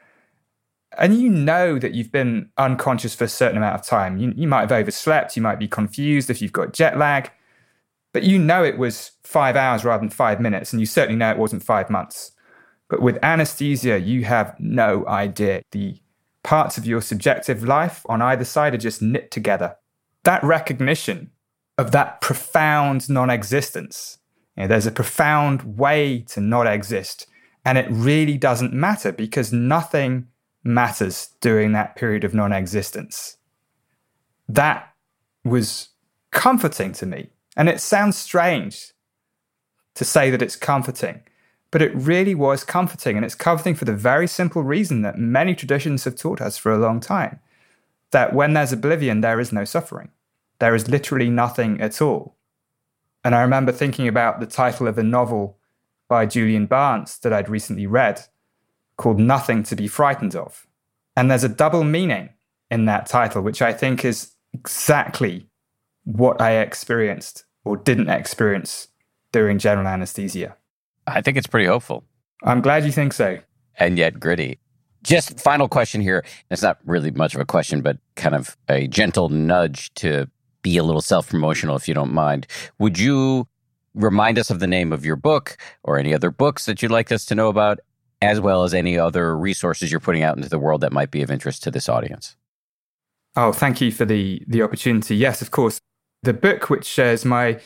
And you know that you've been unconscious for a certain amount of time. You might have overslept, you might be confused if you've got jet lag, but it was 5 hours rather than 5 minutes, and you certainly know it wasn't 5 months. But with anesthesia, you have no idea. The parts of your subjective life on either side are just knit together. That recognition of that profound non-existence. There's a profound way to not exist, and it really doesn't matter because nothing matters during that period of non-existence. That was comforting to me, and it sounds strange to say that it's comforting, but it really was comforting, and it's comforting for the very simple reason that many traditions have taught us for a long time, that when there's oblivion, there is no suffering. There is literally nothing at all. And I remember thinking about the title of a novel by Julian Barnes that I'd recently read called Nothing to be Frightened of. And there's a double meaning in that title, which I think is exactly what I experienced or didn't experience during general anesthesia. I think it's pretty hopeful. I'm glad you think so. And yet gritty. Just final question here. It's not really much of a question, but kind of a gentle nudge to be a little self-promotional, if you don't mind. Would you remind us of the name of your book or any other books that you'd like us to know about, as well as any other resources you're putting out into the world that might be of interest to this audience? Oh, thank you for the opportunity. Yes, of course. The book, which is my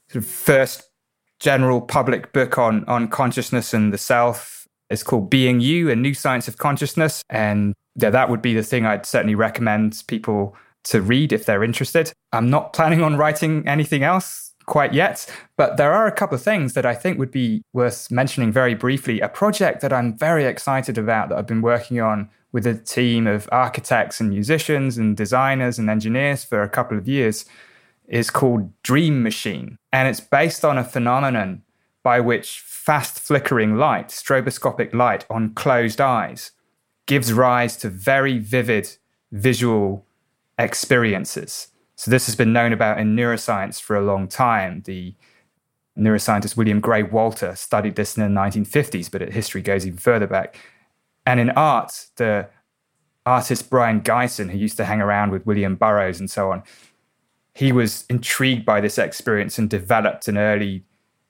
sort of first general public book on consciousness and the self. It's called Being You, A New Science of Consciousness. And yeah, that would be the thing I'd certainly recommend people to read if they're interested. I'm not planning on writing anything else quite yet, but there are a couple of things that I think would be worth mentioning very briefly. A project that I'm very excited about that I've been working on with a team of architects and musicians and designers and engineers for a couple of years is called Dream Machine. And it's based on a phenomenon by which fast flickering light, stroboscopic light on closed eyes, gives rise to very vivid visual experiences. So this has been known about in neuroscience for a long time. The neuroscientist William Gray Walter studied this in the 1950s, but history goes even further back. And in art, the artist Brian Gysin, who used to hang around with William Burroughs and so on, he was intrigued by this experience and developed an early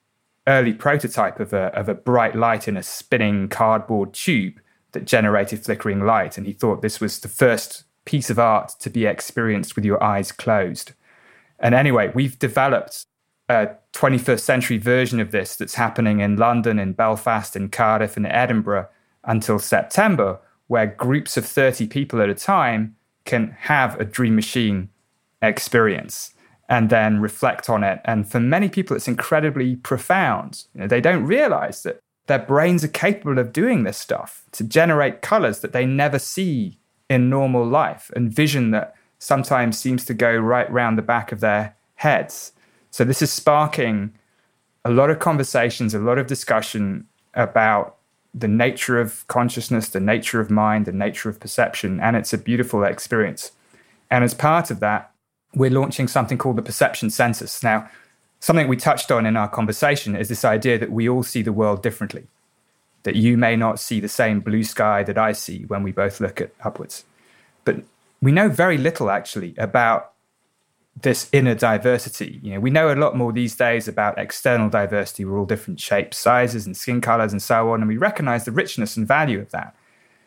prototype of a bright light in a spinning cardboard tube that generated flickering light. And he thought this was the first piece of art to be experienced with your eyes closed. And anyway, we've developed a 21st century version of this that's happening in London, in Belfast, in Cardiff, and Edinburgh until September, where groups of 30 people at a time can have a Dream Machine experience and then reflect on it. And for many people, it's incredibly profound. They don't realize that their brains are capable of doing this stuff, to generate colors that they never see in normal life, and vision that sometimes seems to go right round the back of their heads. So this is sparking a lot of conversations, a lot of discussion about the nature of consciousness, the nature of mind, the nature of perception, and it's a beautiful experience. And as part of that, we're launching something called the Perception Census. Now, something we touched on in our conversation is this idea that we all see the world differently, that you may not see the same blue sky that I see when we both look at upwards. But we know very little, actually, about this inner diversity. We know a lot more these days about external diversity. We're all different shapes, sizes, and skin colors, and so on, and we recognize the richness and value of that.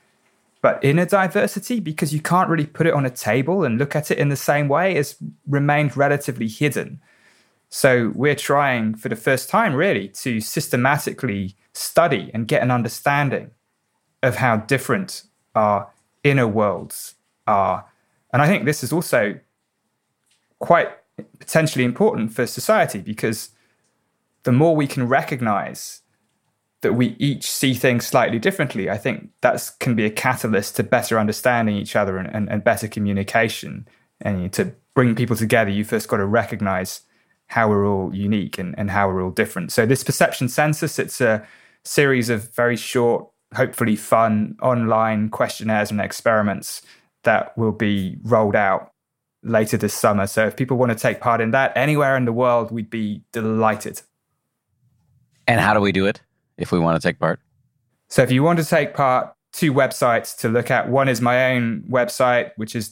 But inner diversity, because you can't really put it on a table and look at it in the same way, has remained relatively hidden. So we're trying, for the first time, really, to systematically study and get an understanding of how different our inner worlds are. And I think this is also quite potentially important for society, because the more we can recognize that we each see things slightly differently, I think that can be a catalyst to better understanding each other and better communication. And to bring people together, you first got to recognize how we're all unique and how we're all different. So this Perception Census, it's a series of very short, hopefully fun online questionnaires and experiments that will be rolled out later this summer. So if people want to take part in that anywhere in the world, we'd be delighted. And how do we do it if we want to take part? So if you want to take part, 2 websites to look at. One is my own website, which is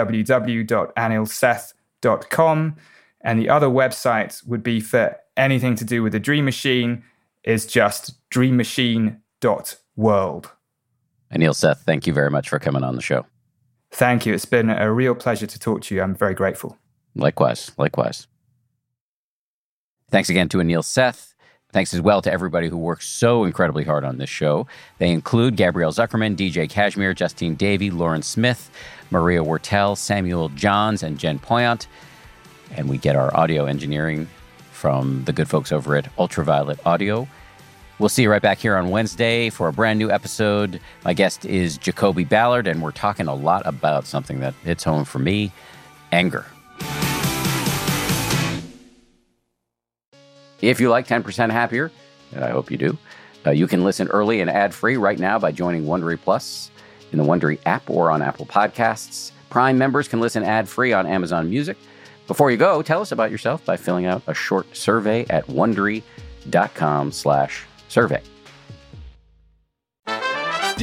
www.anilseth.com. And the other website would be, for anything to do with the Dream Machine, is just dreammachine.world. Anil Seth, thank you very much for coming on the show. Thank you. It's been a real pleasure to talk to you. I'm very grateful. Likewise. Thanks again to Anil Seth. Thanks as well to everybody who works so incredibly hard on this show. They include Gabrielle Zuckerman, DJ Kashmir, Justine Davey, Lauren Smith, Maria Wortel, Samuel Johns, and Jen Poyant. And we get our audio engineering from the good folks over at Ultraviolet Audio. We'll see you right back here on Wednesday for a brand new episode. My guest is Jacoby Ballard, and we're talking a lot about something that hits home for me, anger. If you like 10% Happier, and I hope you do, you can listen early and ad-free right now by joining Wondery Plus in the Wondery app or on Apple Podcasts. Prime members can listen ad-free on Amazon Music. Before you go, tell us about yourself by filling out a short survey at Wondery.com/survey. Do you want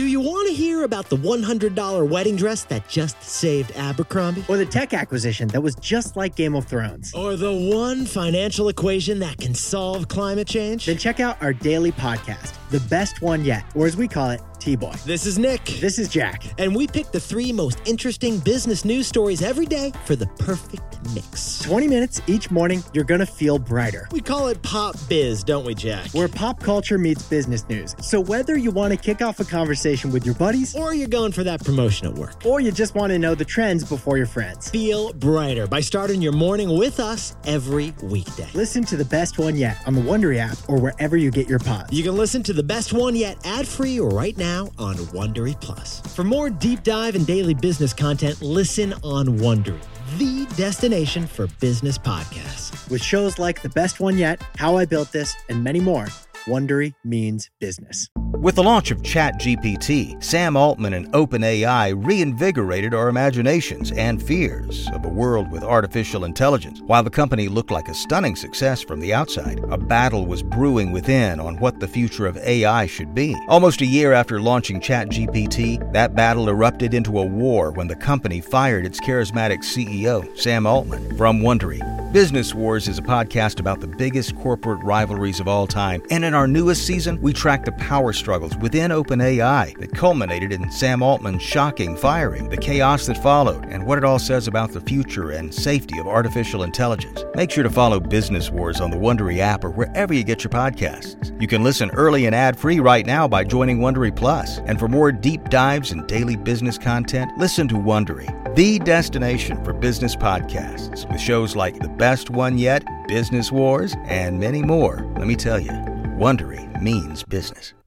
to hear about the $100 wedding dress that just saved Abercrombie? Or the tech acquisition that was just like Game of Thrones? Or the one financial equation that can solve climate change? Then check out our daily podcast, The Best One Yet, or as we call it, T-Boy. This is Nick. This is Jack. And we pick the 3 most interesting business news stories every day for the perfect mix. 20 minutes each morning, you're going to feel brighter. We call it Pop Biz, don't we, Jack? Where pop culture meets business news. So whether you want to kick off a conversation with your buddies, or you're going for that promotion at work, or you just want to know the trends before your friends, feel brighter by starting your morning with us every weekday. Listen to The Best One Yet on the Wondery app or wherever you get your pods. You can listen to The Best One Yet ad-free right now on Wondery Plus. For more deep dive and daily business content, listen on Wondery, the destination for business podcasts. With shows like The Best One Yet, How I Built This, and many more, Wondery means business. With the launch of ChatGPT, Sam Altman and OpenAI reinvigorated our imaginations and fears of a world with artificial intelligence. While the company looked like a stunning success from the outside, a battle was brewing within on what the future of AI should be. Almost a year after launching ChatGPT, that battle erupted into a war when the company fired its charismatic CEO, Sam Altman. From Wondery, Business Wars is a podcast about the biggest corporate rivalries of all time, and in our newest season, we track the power struggles within OpenAI that culminated in Sam Altman's shocking firing, the chaos that followed, and what it all says about the future and safety of artificial intelligence. Make sure to follow Business Wars on the Wondery app or wherever you get your podcasts. You can listen early and ad-free right now by joining Wondery Plus. And for more deep dives and daily business content, listen to Wondery, the destination for business podcasts, with shows like The Best One Yet, Business Wars, and many more. Let me tell you, Wondery means business.